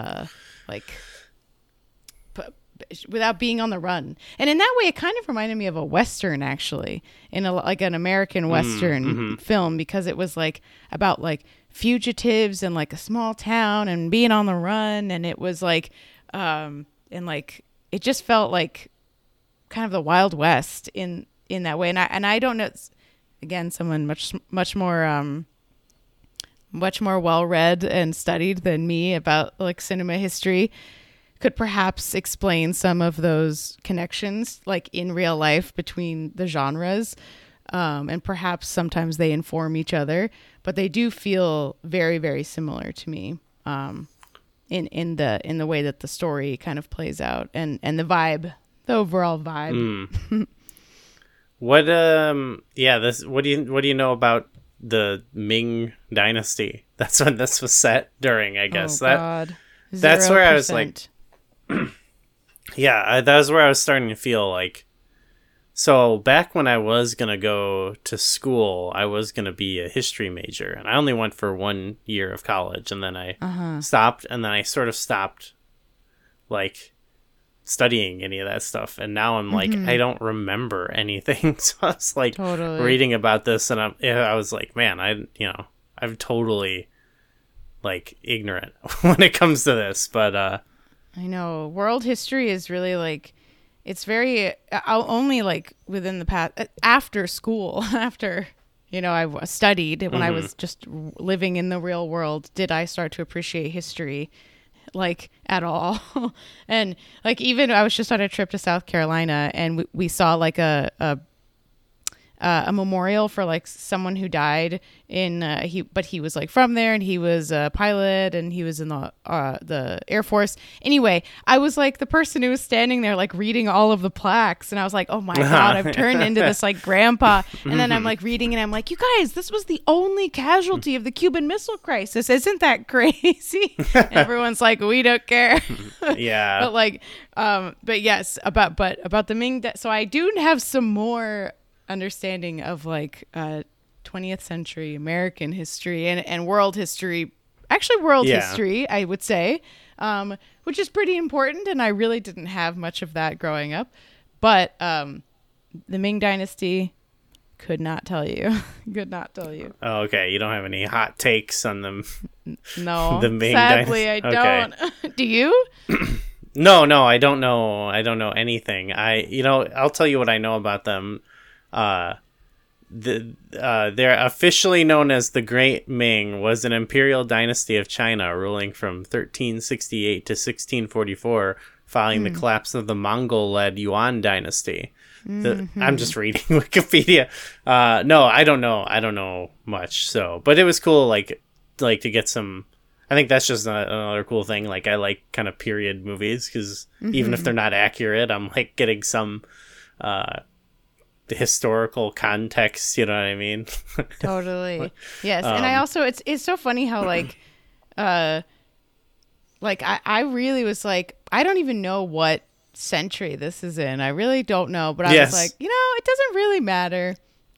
without being on the run. And in that way, it kind of reminded me of a Western, actually, in an American Western film, because it was like about like fugitives and like a small town and being on the run. And it was like, and like, it just felt like kind of the Wild West in that way. And I don't know, again, someone much more well-read and studied than me about like cinema history could perhaps explain some of those connections like in real life between the genres. And perhaps sometimes they inform each other, but they do feel very, very similar to me in the way that the story kind of plays out and the vibe, the overall vibe. What what do you know about the Ming Dynasty? That's when this was set during, I guess. God. That's where I was like, yeah, that was where I was starting to feel like So back when I was gonna go to school, I was gonna be a history major, and I only went for 1 year of college, and then I stopped, and then I sort of stopped, like, studying any of that stuff, and now I'm like, I don't remember anything. So I was like Totally. reading about this, and I was like, man, I'm totally like ignorant when it comes to this, but I know world history is really like, it's very only like within the past after school after I studied when I was just living in the real world did I start to appreciate history like at all. And like even I was just on a trip to South Carolina and we saw like a memorial for like someone who died in he was like from there and he was a pilot and he was in the Air Force. Anyway, I was like the person who was standing there like reading all of the plaques and I was like, oh my God, I've turned into this like grandpa. And then I'm like reading and I'm like, you guys, this was the only casualty of the Cuban Missile Crisis. Isn't that crazy? And everyone's like, we don't care. yeah. But like but yes, about the Ming so I do have some more understanding of like 20th century American history and world history, actually world history, I would say, which is pretty important. And I really didn't have much of that growing up, but the Ming Dynasty could not tell you. Oh, okay. You don't have any hot takes on them? No, the Ming sadly Dynasty? I don't. Do you? No, I don't know. I don't know anything. I'll tell you what I know about them. They're officially known as the Great Ming, was an imperial dynasty of China ruling from 1368 to 1644 following the collapse of the Mongol-led Yuan dynasty. I'm just reading Wikipedia. No, I don't know much. So, but it was cool, like to get some. I think that's just another cool thing. Like I like kind of period movies because even if they're not accurate, I'm like getting some the historical context. You know what I mean? Totally. Yes, and I also it's so funny how like I really was like I don't even know what century this is in. I really don't know, but I was like, it doesn't really matter.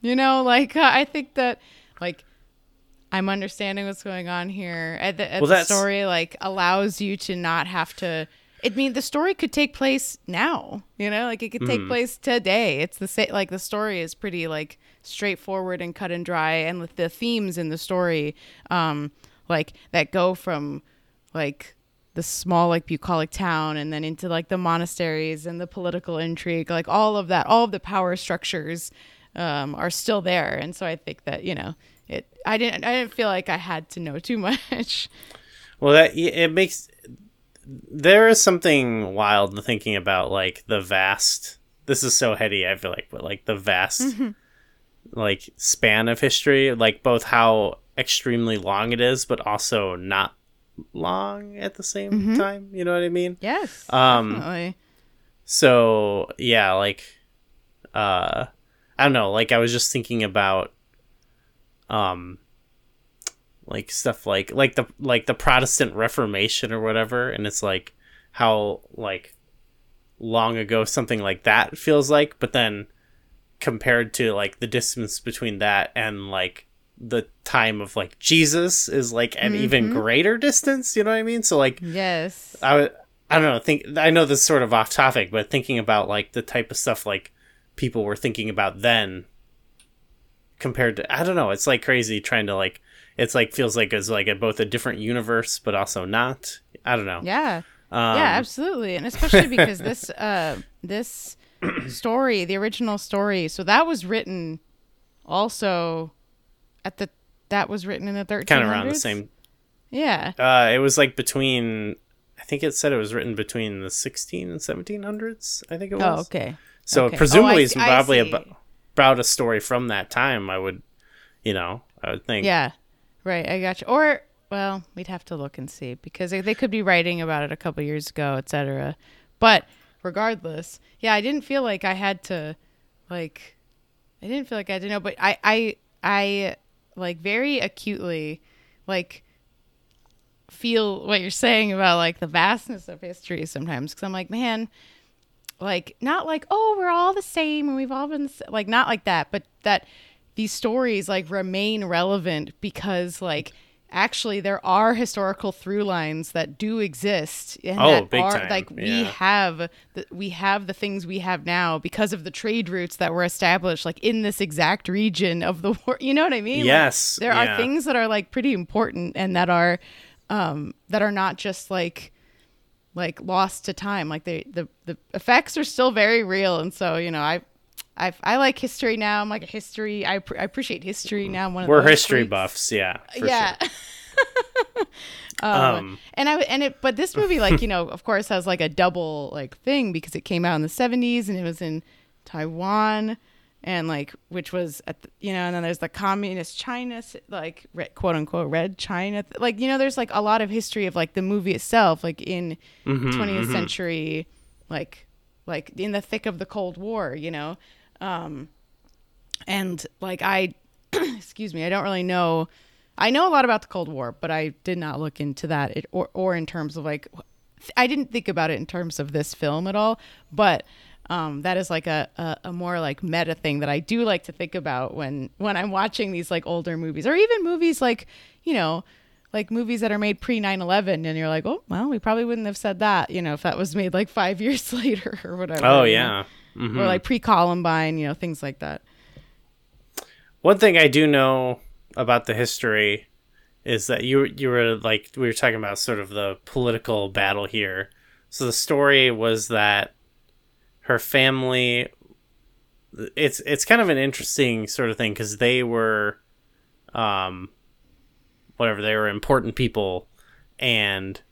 I think that like I'm understanding what's going on here. The story like allows you to not have to. The story could take place now. Like it could take place today. It's the same. Like the story is pretty like straightforward and cut and dry, and with the themes in the story, like that go from like the small like bucolic town and then into like the monasteries and the political intrigue, like all of that, all of the power structures are still there. And so I think that I didn't feel like I had to know too much. Well, there is something wild thinking about like the vast. This is so heady, I feel like, but like the vast like span of history, like both how extremely long it is, but also not long at the same time. You know what I mean? Yes, definitely. So yeah, like I don't know, like I was just thinking about like stuff like the Protestant Reformation or whatever, and it's like how like long ago something like that feels like, but then compared to like the distance between that and like the time of like Jesus is like an even greater distance, you know what I mean? So like yes, I don't know, I know this is sort of off topic, but thinking about like the type of stuff like people were thinking about then compared to, I don't know, it's like crazy trying to like, it's like feels like it's like both a different universe but also not. I don't know. Yeah. Yeah, absolutely. And especially because this story, the original story, so that was written also that was written in the 1300s. Kind of around the same. Yeah. It was like between, I think it said it was written between the 16 and 1700s, I think it was. Oh, okay. So presumably it's probably about a story from that time, I would think. Yeah. Right, I got you. Or, well, we'd have to look and see because they could be writing about it a couple years ago, etc. But regardless, yeah, I didn't feel like I had to, like, know. But I like very acutely, like, feel what you're saying about like the vastness of history sometimes because I'm like, man, like not like, oh, we're all the same and we've all been like, not like that, but that these stories like remain relevant because like actually there are historical through lines that do exist and that big are time. like Yeah. we have the things we have now because of the trade routes that were established like in this exact region of the war. You know what I mean? Yes. Like, there are yeah. things that are like pretty important and that are not just like lost to time. Like the effects are still very real, and so you know I like history now. I'm like a history. I appreciate history now. I'm one of We're those history freaks. buffs, yeah. For Yeah. Sure. But this movie, like, you know, of course has like a double like thing because it came out in the 70s and it was in Taiwan and like, which was at the, you know, and then there's the communist China, like quote unquote red China. Like, you know, there's like a lot of history of like the movie itself, like in 20th century, like in the thick of the Cold War, you know? And like, excuse me, I don't really know. I know a lot about the Cold War, but I did not look into that or in terms of like, I didn't think about it in terms of this film at all, but that is like a more like meta thing that I do like to think about when I'm watching these like older movies or even movies like, you know, like movies that are made pre 9/11 and you're like, oh, well, we probably wouldn't have said that, you know, if that was made like 5 years later or whatever. Oh, you yeah. know? Or like pre Columbine, you know, things like that. One thing I do know about the history is that you were like, we were talking about sort of the political battle here. So the story was that her family, it's kind of an interesting sort of thing because they were whatever, they were important people, and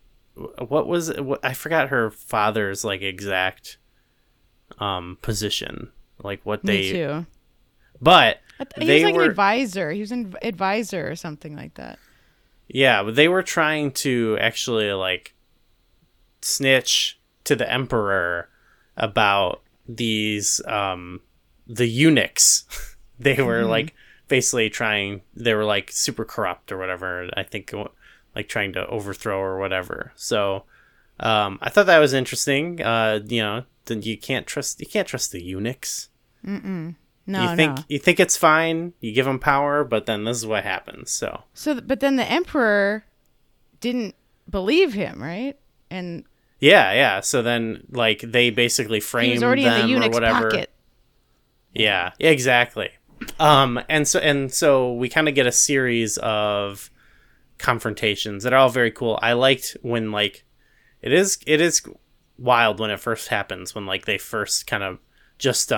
I forgot her father's like exact position, like what Me they too. but He they was like were an advisor. He was an advisor or something like that. yeah, but they were trying to actually like snitch to the emperor about these the eunuchs. They were like basically they were like super corrupt or whatever, I think, like trying to overthrow or whatever. So I thought that was interesting. You know, then you can't trust the eunuchs. No, You think it's fine, you give them power, but then this is what happens. So but then the emperor didn't believe him, right? And yeah. So then like they basically he framed was already in the them or eunuch's whatever. pocket. Yeah, exactly. And so we kind of get a series of confrontations that are all very cool. I liked when like it is wild when it first happens, when like they first kind of just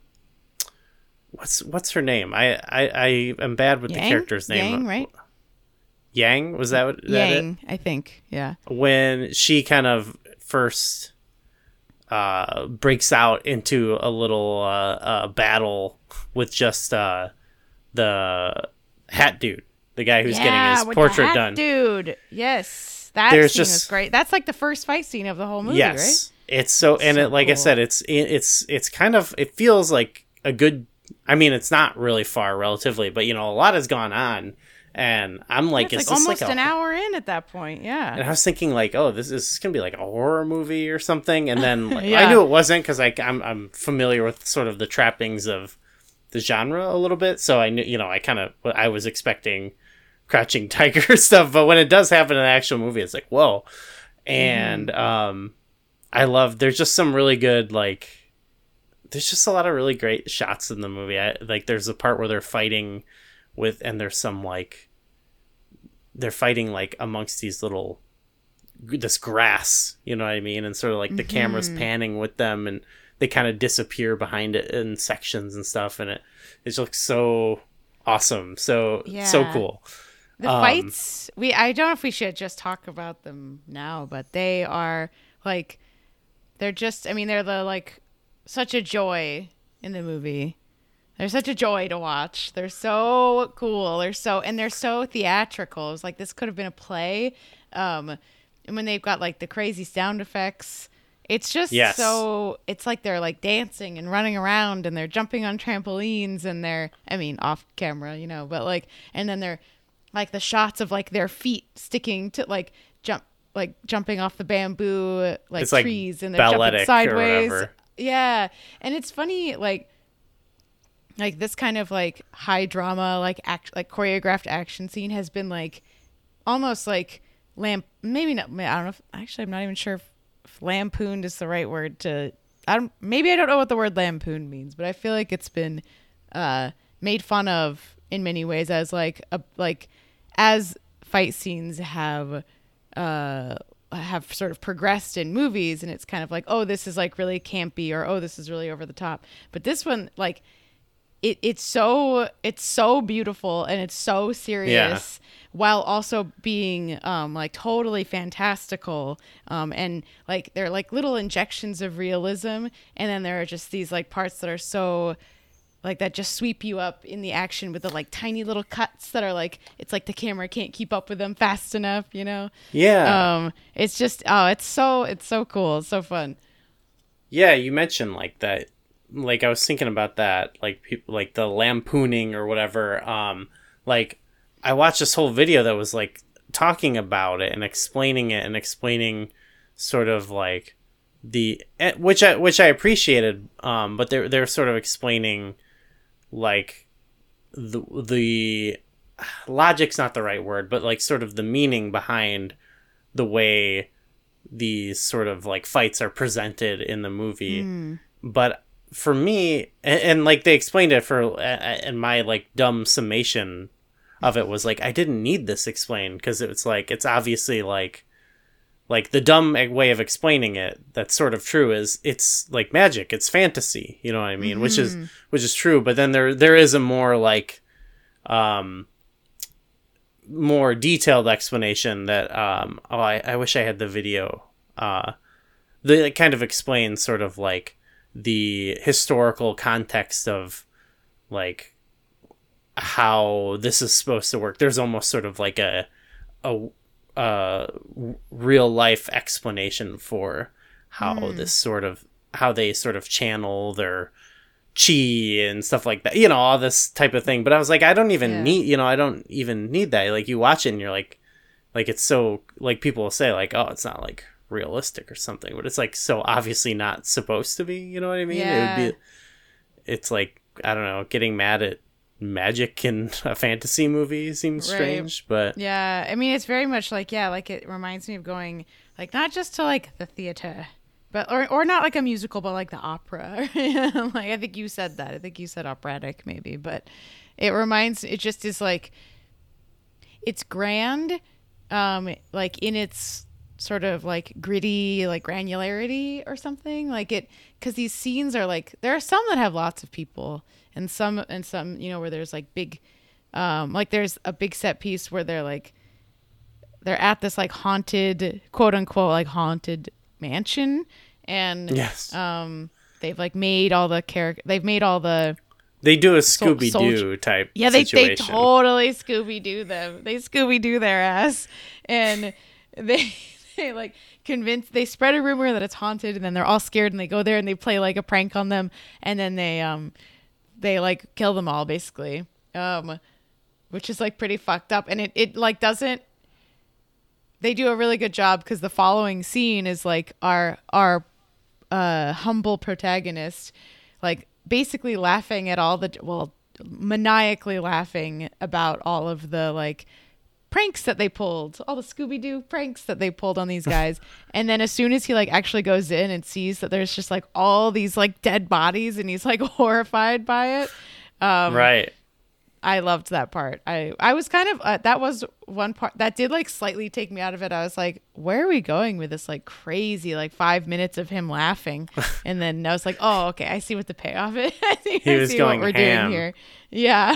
what's her name? I am bad with the character's name. Yang, right? Yang, was that what Yang, I think. Yeah. When she kind of first breaks out into a little battle with just the hat dude, the guy who's getting his portrait hat done. Dude, yes, that There's scene was great. That's like the first fight scene of the whole movie, Yes, right? it's so, and So it, like I cool. said, it's kind of, it feels like a good. I mean, it's not really far relatively, but you know, a lot has gone on, and I'm like, It's is like this almost like an hour in at that point. Yeah. And I was thinking like, oh, this is gonna be like a horror movie or something, and then like, Yeah. I knew it wasn't because I'm familiar with sort of the trappings of the genre a little bit, so I knew, you know, I was expecting Crouching Tiger stuff, but when it does happen in an actual movie, it's like whoa, and I love. There's just some really good like. There's just a lot of really great shots in the movie. Like there's a part where they're fighting with, and there's some like. They're fighting like amongst this grass, you know what I mean? And sort of like the camera's panning with them and they kind of disappear behind it in sections and stuff. And it just looks so awesome. So cool. The fights, I don't know if we should just talk about them now, but they are like, they're just, I mean, they're like such a joy in the movie. They're such a joy to watch. They're so cool. They're so theatrical. It's like this could have been a play. And when they've got like the crazy sound effects, it's just it's like they're like dancing and running around and they're jumping on trampolines and off camera, you know, but like, and then they're like the shots of like their feet sticking to like like jumping off the bamboo like It's like trees, and they're balletic jumping sideways. or whatever. Yeah, and it's funny like this kind of like high drama like choreographed action scene has been like almost like maybe not, I don't know if, actually I'm not even sure if lampooned is the right word to, I don't know what the word lampoon means, but I feel like it's been made fun of in many ways as like as fight scenes have sort of progressed in movies, and it's kind of like, oh, this is like really campy, or oh, this is really over the top. But this one, like, it's so beautiful, and it's so serious, while also being like totally fantastical, and like there are like little injections of realism, and then there are just these like parts that are so like that just sweep you up in the action with the like tiny little cuts that are like, it's like the camera can't keep up with them fast enough, you know? Yeah. It's just, oh, it's so cool. It's so fun. Yeah, you mentioned like that. Like I was thinking about that, like people like the lampooning or whatever. Like I watched this whole video that was like talking about it and explaining sort of like which I appreciated. But they're sort of explaining like the logic's not the right word, but like sort of the meaning behind the way these sort of like fights are presented in the movie. But for me, and like they explained it and my like dumb summation of it was like, I didn't need this explained, because it's like, it's obviously like the dumb way of explaining it that's sort of true is it's like magic, it's fantasy, you know what I mean? Which is true, but then there is a more like more detailed explanation that I wish I had the video. They kind of explain sort of like the historical context of like how this is supposed to work. There's almost sort of like a real life explanation for how how they sort of channel their chi and stuff like that, you know, all this type of thing. But I was like, I don't even need that. Like you watch it and you're like it's so, like people will say like, oh, it's not like realistic or something, but it's like so obviously not supposed to be, you know what I mean? It's like, I don't know, getting mad at magic in a fantasy movie seems strange, but yeah, I mean, it's very much like, like it reminds me of going like not just to like the theater, but or not like a musical, but like the opera. Like I think you said that. I think you said operatic maybe, but it just is like, it's grand, like in its sort of like gritty like granularity or something, like it, because these scenes are like, there are some that have lots of people, and some you know, where there's like big like there's a big set piece where they're at this like haunted, quote unquote, like haunted mansion, and they've like made all the they do a Scooby-Doo type situation. They totally Scooby-Doo them. They Scooby-Doo their ass, and they like they spread a rumor that it's haunted, and then they're all scared, and they go there and they play like a prank on them, and then they like kill them all basically, which is like pretty fucked up. And it like doesn't, they do a really good job, because the following scene is like our humble protagonist like basically laughing at maniacally laughing about all of the like pranks that they pulled, all the Scooby-Doo pranks that they pulled on these guys. And then as soon as he like actually goes in and sees that there's just like all these like dead bodies, and he's like horrified by it. Right. I loved that part. I was kind of that was one part that did like slightly take me out of it. I was like, where are we going with this like crazy like 5 minutes of him laughing? And then I was like, oh, okay, I see what the payoff is. I see what we're doing here. Yeah.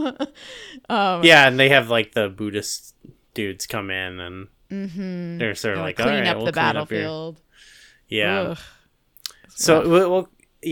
Yeah, and they have like the Buddhist dudes come in, and they're sort of like, all right, we'll the battlefield. Yeah. So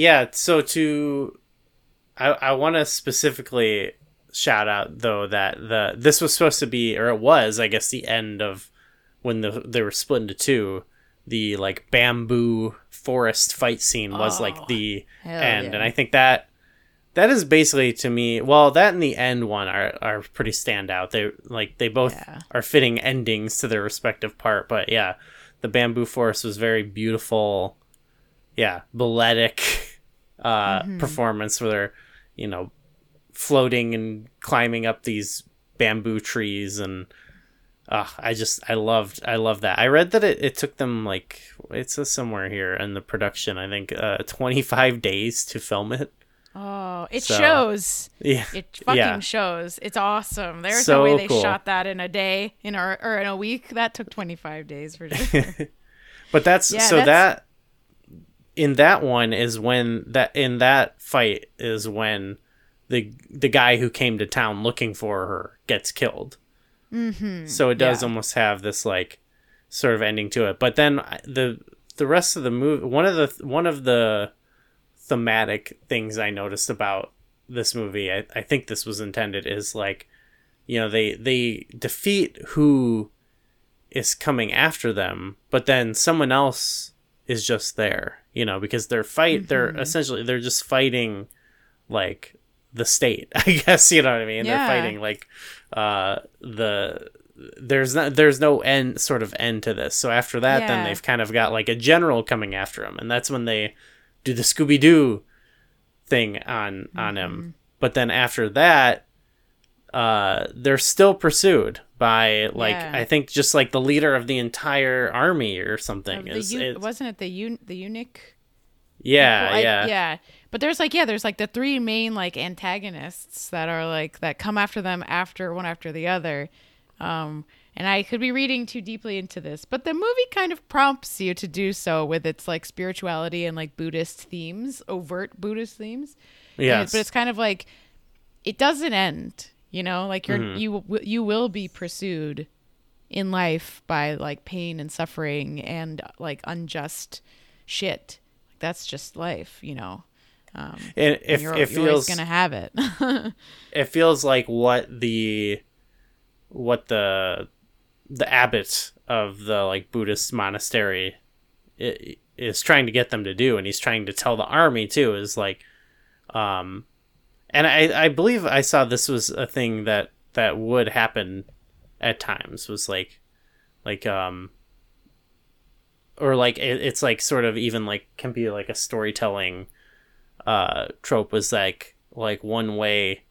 I want to specifically shout out though that this was supposed to be, or it was, I guess, the end of when they were split into two. The like bamboo forest fight scene was like the end, and I think that that is basically to me. Well, that and the end one are pretty standout. They both are fitting endings to their respective part. But yeah, the Bamboo Forest was very beautiful. Yeah, balletic performance where they're, you know, floating and climbing up these bamboo trees, and I love that. I read that it took them, like, it says somewhere here in the production, I think 25 days to film it. Oh, it shows. Yeah, it fucking shows. It's awesome. There's so no way they cool. shot that in a day, or in a week. That took 25 days for sure. But that in that one is when in that fight is when the guy who came to town looking for her gets killed. Mm-hmm. So it does almost have this, like, sort of ending to it. But then the rest of the movie, one of the thematic things I noticed about this movie, I think this was intended, is, like, you know, they defeat who is coming after them, but then someone else is just there, you know, because they're essentially they're just fighting, like, the state, I guess, you know what I mean? They're fighting, like, there's no end to this. So after that, then they've kind of got, like, a general coming after him, and that's when they do the Scooby-Doo thing on him. But then after that, they're still pursued by, like, I think just, like, the leader of the entire army or something. Wasn't it the eunuch? Yeah. But there's the three main, like, antagonists that are, like, that come after them one after the other. And I could be reading too deeply into this, but the movie kind of prompts you to do so with its, like, spirituality and, like, Buddhist themes, overt Buddhist themes. Yes. But it's kind of like, it doesn't end, you know, like, you will be pursued in life by, like, pain and suffering and, like, unjust shit. That's just life, you know. You're always gonna have it. It feels like what the abbot of the, like, Buddhist monastery is trying to get them to do, and he's trying to tell the army too, is, like, and I believe I saw this was a thing that would happen at times, was like or, like, it's, like, sort of even, like, can be, like, a storytelling trope, was like one way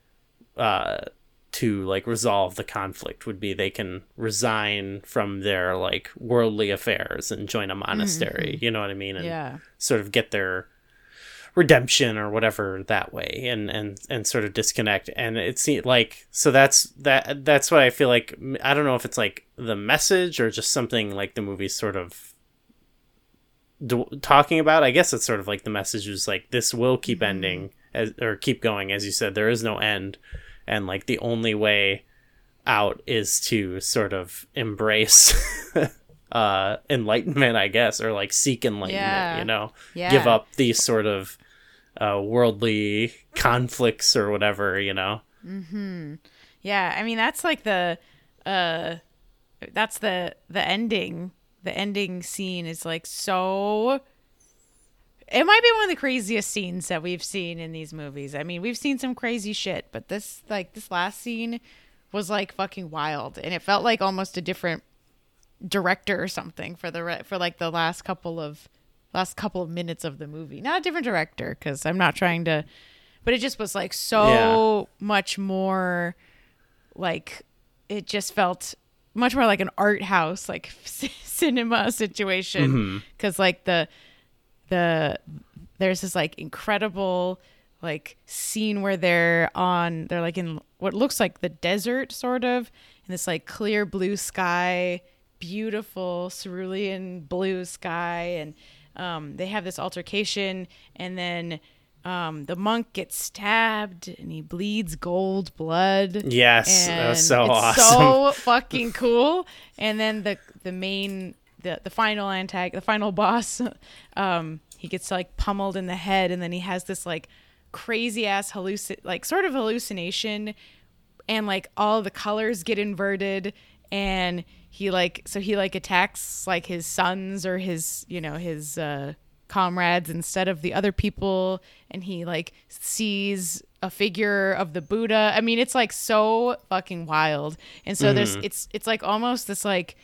to, like, resolve the conflict would be they can resign from their, like, worldly affairs and join a monastery, you know what I mean, and sort of get their redemption or whatever that way, and sort of disconnect. And it's like, so that's what I feel like. I don't know if it's, like, the message or just something, like, the movie's sort of talking about. I guess it's sort of like the message was, like, this will keep ending, or keep going, as you said, there is no end, and, like, the only way out is to sort of embrace enlightenment, I guess, or, like, seek enlightenment, you know, give up these sort of worldly conflicts or whatever, you know. Yeah, I mean, that's, like, that's the ending. The ending scene is, like, so... It might be one of the craziest scenes that we've seen in these movies. I mean, we've seen some crazy shit, but this last scene was, like, fucking wild, and it felt like almost a different director or something for like the last couple of minutes of the movie. Not a different director, because I'm not trying to, but it just was, like, so much more, like, it just felt much more like an art house, like, cinema situation, because like there's this, like, incredible, like, scene where they're like in what looks like the desert, sort of, in this, like, clear blue sky, beautiful cerulean blue sky, and they have this altercation, and then the monk gets stabbed and he bleeds gold blood. Yes, that was so awesome. So fucking cool. And then the final boss, he gets, like, pummeled in the head, and then he has this, like, crazy ass hallucination, and, like, all the colors get inverted, and he attacks, like, his sons or his, you know, his comrades instead of the other people, and he like sees a figure of the Buddha. I mean, it's like so fucking wild. And so there's it's like almost this like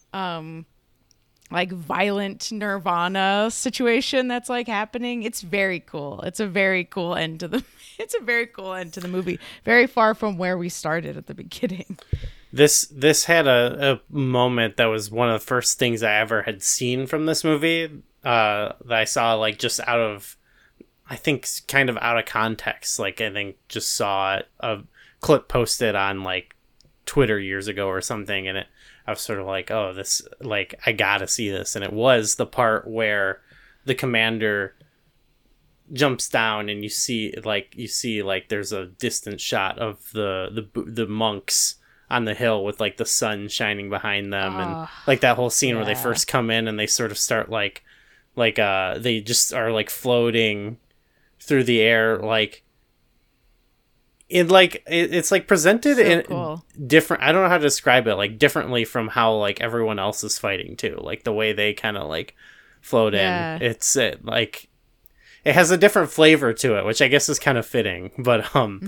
violent Nirvana situation that's like happening. It's very cool. It's a very cool end to the movie. Very far from where we started at the beginning. This had a moment that was one of the first things I ever had seen from this movie, that I saw like just out of, I think, kind of out of context. Like, I think just saw a clip posted on like Twitter years ago or something, and I was sort of like, oh, this, like, I gotta see this. And it was the part where the commander jumps down and you see like there's a distant shot of the monks on the hill with like the sun shining behind them, and like that whole scene where they first come in and they sort of start like they just are like floating through the air, like it, like it's like presented so in cool. different, I don't know how to describe it, like differently from how like everyone else is fighting too, like the way they kind of like float in. It's like it has a different flavor to it, which I guess is kind of fitting, but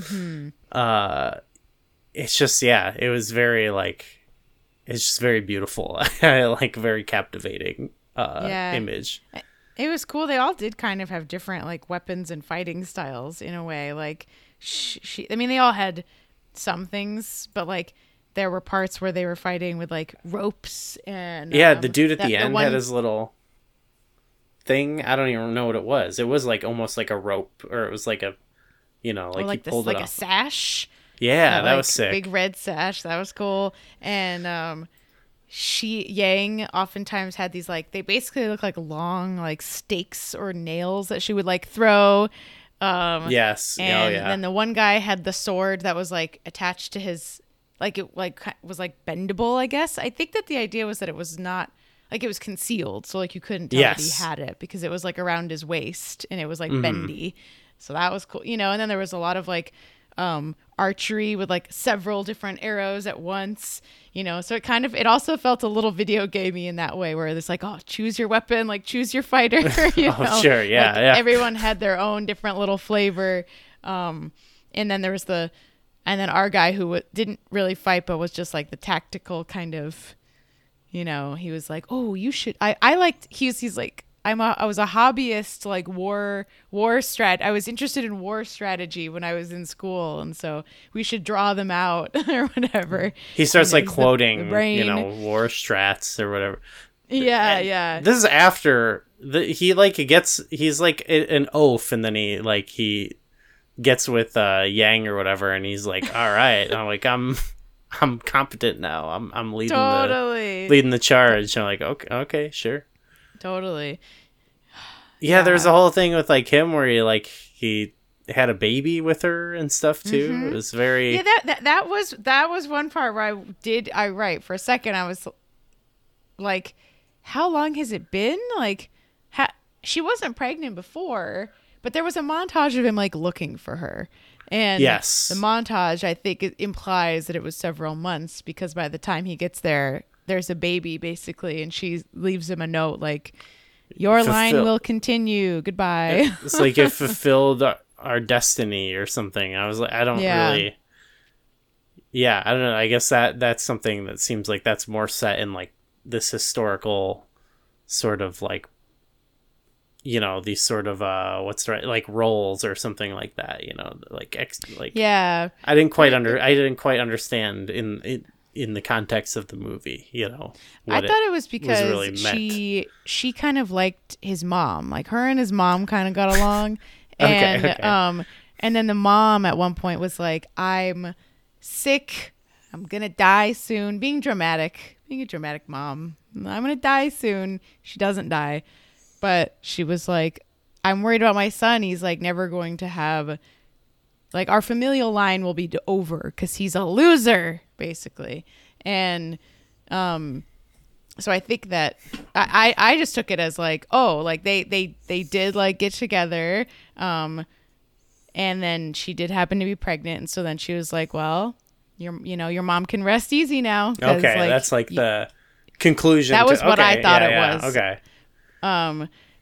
it's just, yeah, it was very like, it's just very beautiful. Like very captivating image. It was cool. They all did kind of have different like weapons and fighting styles in a way. Like I mean, they all had some things, but like there were parts where they were fighting with like ropes and the dude at the end had his little thing. I don't even know what it was. It was like almost like a rope, or it was like a, you know, like he pulled it off. A sash. Yeah, that was sick. Big red sash. That was cool. And Yang oftentimes had these like, they basically look like long like stakes or nails that she would like throw. Yes. And then the one guy had the sword that was like attached to his, like it like was like bendable, I guess. I think that the idea was that it was not like, it was concealed, so like you couldn't tell that he had it because it was like around his waist and it was like bendy. So that was cool, you know. And then there was a lot of like archery with like several different arrows at once, you know. So it also felt a little video gamey in that way, where it's like, oh, choose your weapon, like choose your fighter. You know? Oh, sure, yeah, like, yeah. Everyone had their own different little flavor. And then there was our guy who didn't really fight, but was just like the tactical kind of, you know. He was like, oh, you should. I liked. He's like, I was a hobbyist, like war strat. I was interested in war strategy when I was in school, and so we should draw them out or whatever. He starts like quoting, you know, war strats or whatever. Yeah, yeah. This is after he's like an oaf, and then he gets with Yang or whatever, and he's like, all right, I'm like, I'm competent now. I'm leading the charge. I'm like, okay, sure. Totally. Yeah, there's a whole thing with like him where he had a baby with her and stuff too. It was very that was one part where I right for a second. I was like, how long has it been? Like, she wasn't pregnant before, but there was a montage of him like looking for her. And yes, the montage, I think, it implies that it was several months, because by the time he gets there, there's a baby basically, and she leaves him a note like, your line will continue, goodbye. It's like it fulfilled our destiny or something. I was like, I don't know. I guess that's something that seems like that's more set in like this historical sort of like, you know, these sort of like roles or something like that, you know, like yeah. I didn't quite understand in the context of the movie, you know. I thought it was because really she kind of liked his mom. Like, her and his mom kind of got along. And and then the mom at one point was like, I'm sick, I'm gonna die soon, being a dramatic mom. I'm gonna die soon. She doesn't die, but she was like, I'm worried about my son. He's like never going to have, like, our familial line will be over because he's a loser, basically. And so I think that I just took it as like, oh, like they did like get together, and then she did happen to be pregnant, and so then she was like, well, your mom can rest easy now. Okay, like, that's like the conclusion. That was what I thought it was. Okay.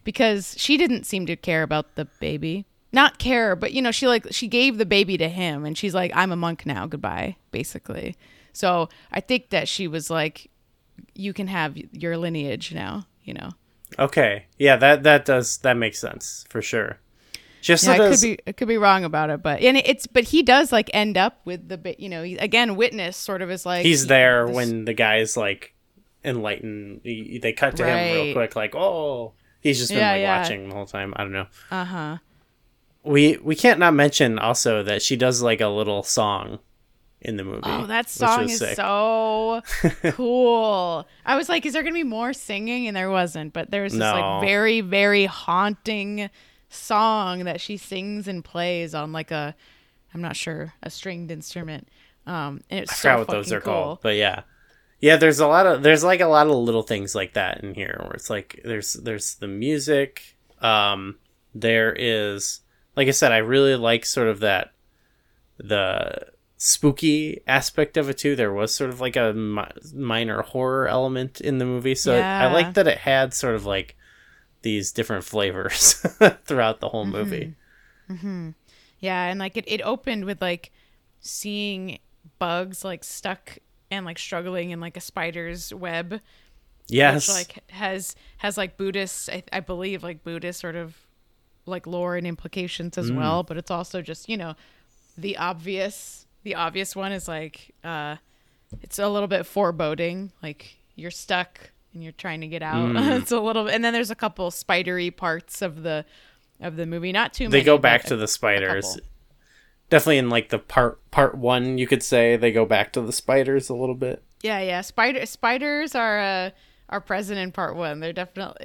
because she didn't seem to care about the baby. Not care, but she gave the baby to him, and she's like, I'm a monk now, goodbye, basically. So I think that she was like, you can have your lineage now, Okay. Yeah, that makes sense for sure. Just yeah, I could be wrong about it, but but he does like end up with again, Witness sort of is like, he's there when the guy's like enlightened. They cut to him real quick, like, oh, he's just been watching the whole time. I don't know. Uh-huh. We can't not mention also that she does like a little song in the movie. Oh, that song is so cool. I was like, is there gonna be more singing? And there wasn't, but there was this like very, very haunting song that she sings and plays on like I'm not sure, a stringed instrument. And it's I forgot what those are called, but yeah. There's like a lot of little things like that in here where it's like there's the music. There is, like I said, I really like sort of the spooky aspect of it too. There was sort of like a minor horror element in the movie, so I like that it had sort of like these different flavors throughout the whole movie. Mm-hmm. Yeah, and like it opened with like seeing bugs like stuck and like struggling in like a spider's web. Yes, which like has like Buddhist, I believe, like Buddhist sort of like lore and implications as well. But it's also just the obvious one is like it's a little bit foreboding, like you're stuck and you're trying to get out. It's a little bit, and then there's a couple spidery parts of the movie. Not too many. They go back to the spiders. Definitely in like the part one, you could say they go back to the spiders a little bit. Yeah. Spiders are present in part one. They're definitely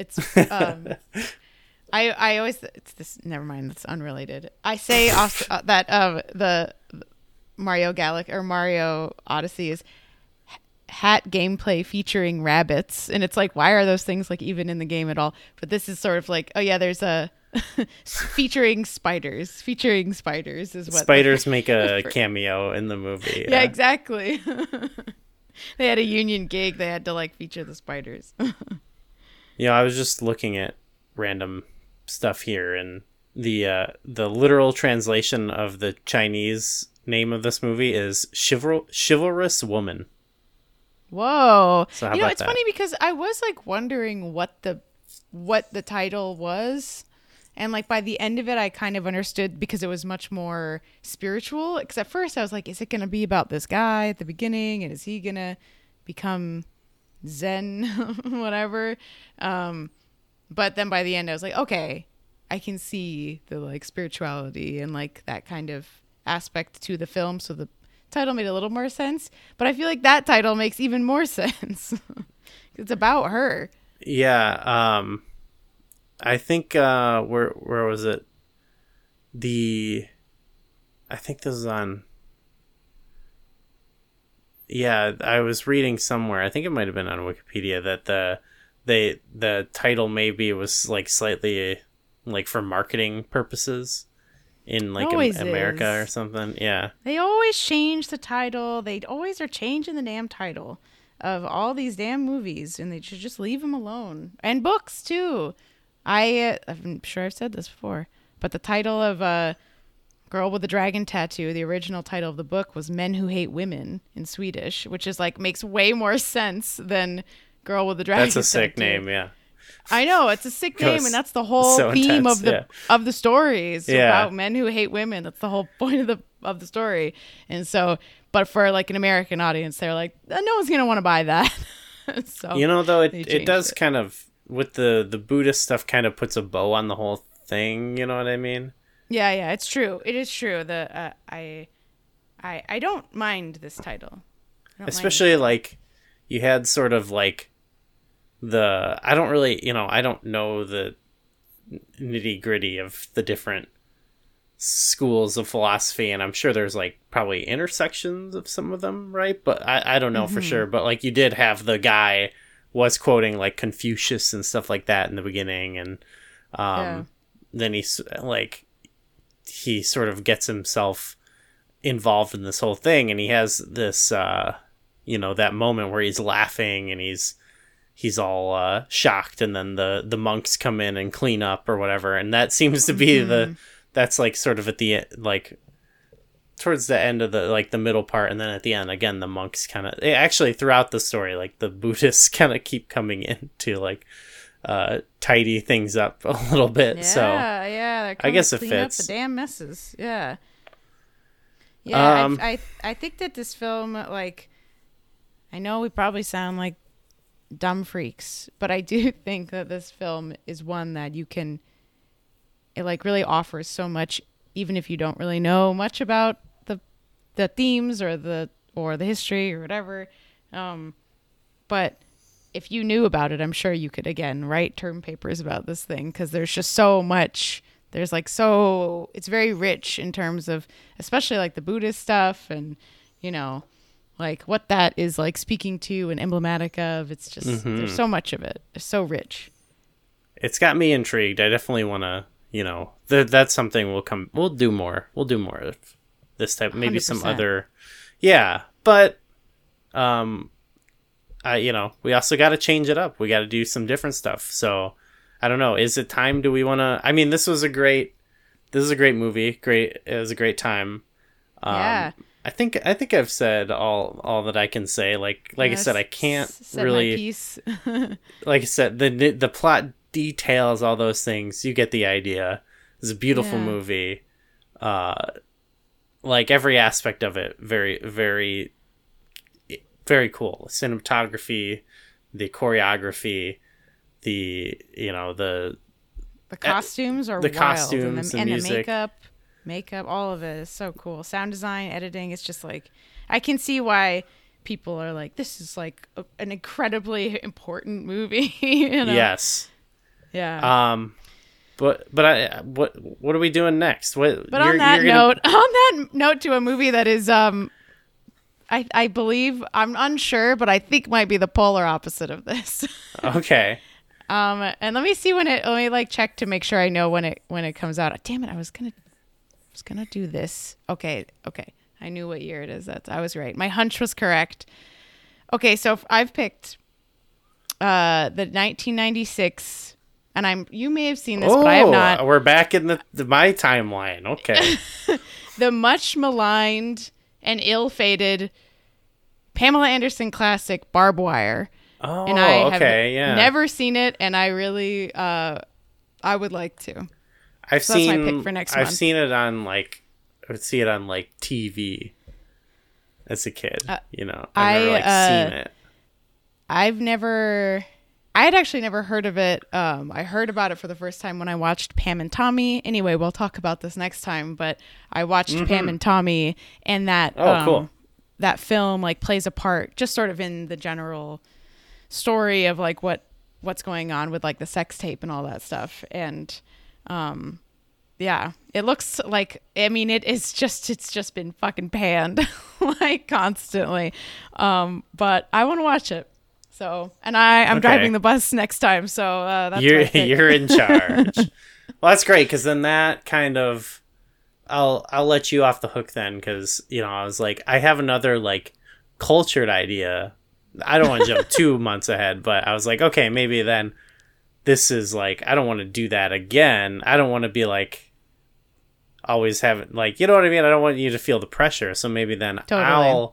I always it's this. Never mind. That's unrelated. I say also, that the Mario Odyssey is hat gameplay featuring rabbits, and it's like, why are those things like even in the game at all? But this is sort of like, oh yeah, there's a featuring spiders is what spiders make a cameo in the movie. Yeah, exactly. They had a union gig. They had to like feature the spiders. I was just looking at random stuff here, and the literal translation of the Chinese name of this movie is chivalrous woman. Whoa. So it's funny because I was like wondering what the title was, and like by the end of it I kind of understood, because it was much more spiritual. Because at first I was like, is it going to be about this guy at the beginning, and is he going to become Zen whatever? But then by the end I was like, okay, I can see the like spirituality and like that kind of aspect to the film, so the title made a little more sense. But I feel like that title makes even more sense. It's about her. Yeah. I think where was it? I think this is on. Yeah, I was reading somewhere. I think it might have been on Wikipedia that the title maybe was like slightly like for marketing purposes in like America or something. Yeah. They always change the title. They always are changing the damn title of all these damn movies, and they should just leave them alone. And books too. I'm sure I've said this before, but the title of Girl with the Dragon Tattoo, the original title of the book, was Men Who Hate Women in Swedish, which is like makes way more sense than Girl with the Dragon Tattoo. That's a sick name, yeah. I know, it's a sick name, and that's the whole theme intense, of the story is about men who hate women. That's the whole point of the story. And so, but for like an American audience, they're like, no one's gonna want to buy that. So though it does kind of, with the Buddhist stuff, kind of puts a bow on the whole thing. You know what I mean? Yeah, it's true. It is true. I don't mind this title, especially like you had sort of like. I don't really, I don't know the nitty gritty of the different schools of philosophy, and I'm sure there's like probably intersections of some of them, right? But I don't know for sure. But like you did have the guy was quoting like Confucius and stuff like that in the beginning, and then he sort of gets himself involved in this whole thing, and he has this that moment where he's laughing and he's he's all shocked, and then the monks come in and clean up or whatever, and that seems to be that's like sort of at the like towards the end of the like the middle part, and then at the end again the monks kind of actually throughout the story like the Buddhists kind of keep coming in to like tidy things up a little bit. Yeah, I guess it clean fits. up the damn messes. Yeah. I think that this film, like, I know we probably sound like dumb freaks, but I do think that this film is one that it like really offers so much, even if you don't really know much about the themes or the history or whatever. But if you knew about it, I'm sure you could again write term papers about this thing, because there's just so much. There's like it's very rich in terms of especially like the Buddhist stuff, and like what that is like speaking to and emblematic of. It's just there's so much of it. It's so rich. It's got me intrigued. I definitely want to, that's something we'll do more. We'll do more of this type, maybe 100%. Some other, yeah. But, we also got to change it up. We got to do some different stuff. So I don't know. Is it time? Do we want to, I mean, this is a great movie. It was a great time. Yeah. I think I've said all that I can say. Like I said, I can't really, my piece. like I said, the plot details, all those things, you get the idea. It's a beautiful movie. Like every aspect of it, very, very, very cool. Cinematography, the choreography, the costumes are the wild. costumes, and the music. makeup, all of it is so cool. Sound design, editing, it's just like, I can see why people are like, this is like an incredibly important movie. Yes. Yeah. What are we doing next? But on that note, to a movie that is I believe, I'm unsure, but I think might be the polar opposite of this. Okay. And let me like check to make sure I know when it comes out. Damn it, I was gonna do this. Okay. I knew what year it is. I was right. My hunch was correct. Okay, so I've picked the 1996, and you may have seen this, but I have not. We're back in my timeline. Okay. The much maligned and ill-fated Pamela Anderson classic Barbed Wire. Oh, and I have never seen it, and I really I would like to. That's my pick for next month. I've seen it on I would see it on like TV as a kid. I've never seen it. I had actually never heard of it. I heard about it for the first time when I watched Pam and Tommy. Anyway, we'll talk about this next time. But I watched Pam and Tommy, and that cool. That film like plays a part just sort of in the general story of like what's going on with like the sex tape and all that stuff. And it looks like, I mean, it's just been fucking panned like constantly. But I want to watch it. So, and I'm driving the bus next time. So that's you're in charge. Well, that's great, because then that kind of I'll let you off the hook then, because I was like, I have another like cultured idea. I don't want to jump 2 months ahead, but I was like, okay, maybe then this is like, I don't want to do that again. I don't want to be like always have like, you know what I mean? I don't want you to feel the pressure. So maybe then totally.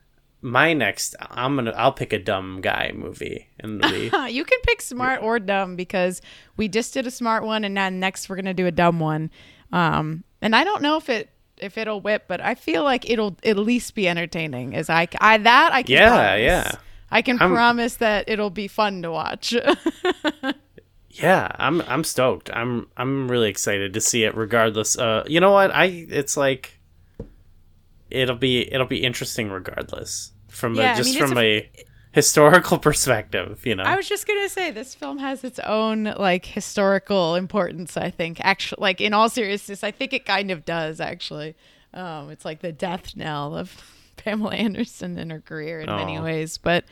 I'll pick a dumb guy movie. And you can pick smart or dumb, because we just did a smart one, and then next we're gonna do a dumb one. And I don't know if it'll whip, but I feel like it'll at least be entertaining. I can promise. Yeah. I can promise that it'll be fun to watch. Yeah, I'm stoked. I'm really excited to see it. Regardless, you know what? It's like it'll be interesting regardless from a historical perspective. I was just gonna say, this film has its own like historical importance. I think, actually, like in all seriousness, I think it kind of does actually. It's like the death knell of Pamela Anderson in her career in many ways. But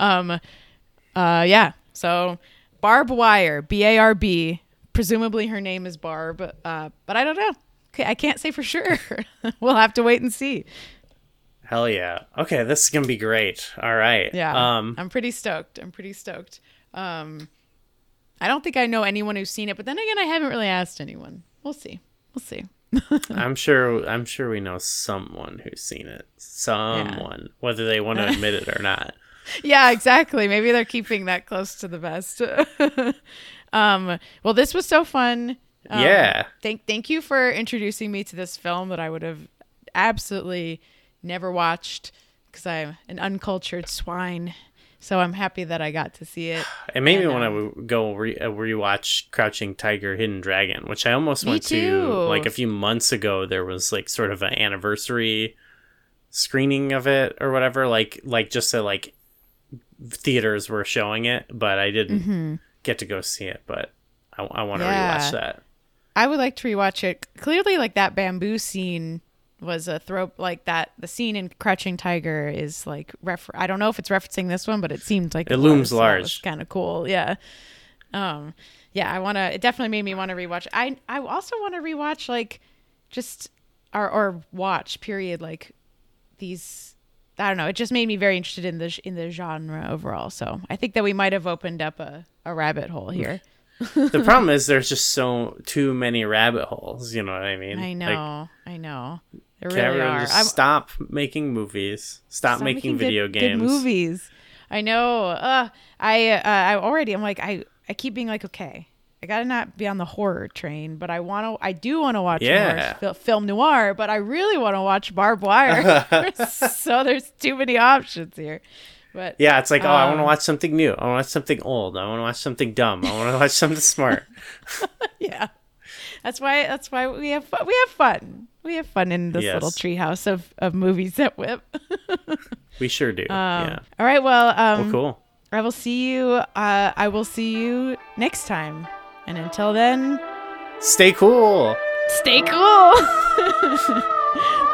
so Barbed Wire, BARB. Presumably her name is Barb, but I don't know. I can't say for sure. We'll have to wait and see. Hell yeah. Okay, this is going to be great. All right. Yeah. I'm pretty stoked. I don't think I know anyone who's seen it, but then again, I haven't really asked anyone. We'll see. I'm sure we know someone who's seen it. Someone, whether they want to admit it or not. Yeah, exactly. Maybe they're keeping that close to the vest. Well, this was so fun. Yeah. Thank you for introducing me to this film that I would have absolutely never watched because I'm an uncultured swine. So I'm happy that I got to see it. It made me want to go rewatch Crouching Tiger, Hidden Dragon, which I almost went to like a few months ago. There was like sort of an anniversary screening of it or whatever, like just so like theaters were showing it, but I didn't get to go see it. But I want to rewatch that. I would like to rewatch it. Clearly, like that bamboo scene was a throw, like that. The scene in Crouching Tiger is like I don't know if it's referencing this one, but it seemed like it looms large. Kind of cool, yeah. I want to. It definitely made me want to rewatch. I also want to rewatch like just or watch period like these. I don't know. It just made me very interested in the genre overall. So I think that we might have opened up a rabbit hole here. The problem is there's just too many rabbit holes. You know what I mean? I know. There Can't really are. Just stop making movies. Stop making video games. Good movies. I know. I'm like, I keep being like, okay, I gotta not be on the horror train, but I do want to watch more film noir, but I really want to watch Barbed Wire. So there's too many options here. But yeah, it's like, I want to watch something new. I want to watch something old. I want to watch something dumb. I want to watch something smart. Yeah, that's why we have fun. We have fun in this little treehouse of movies that whip. We sure do. Yeah. All right. Well. Cool. I will see you. I will see you next time. And until then, stay cool. Stay cool.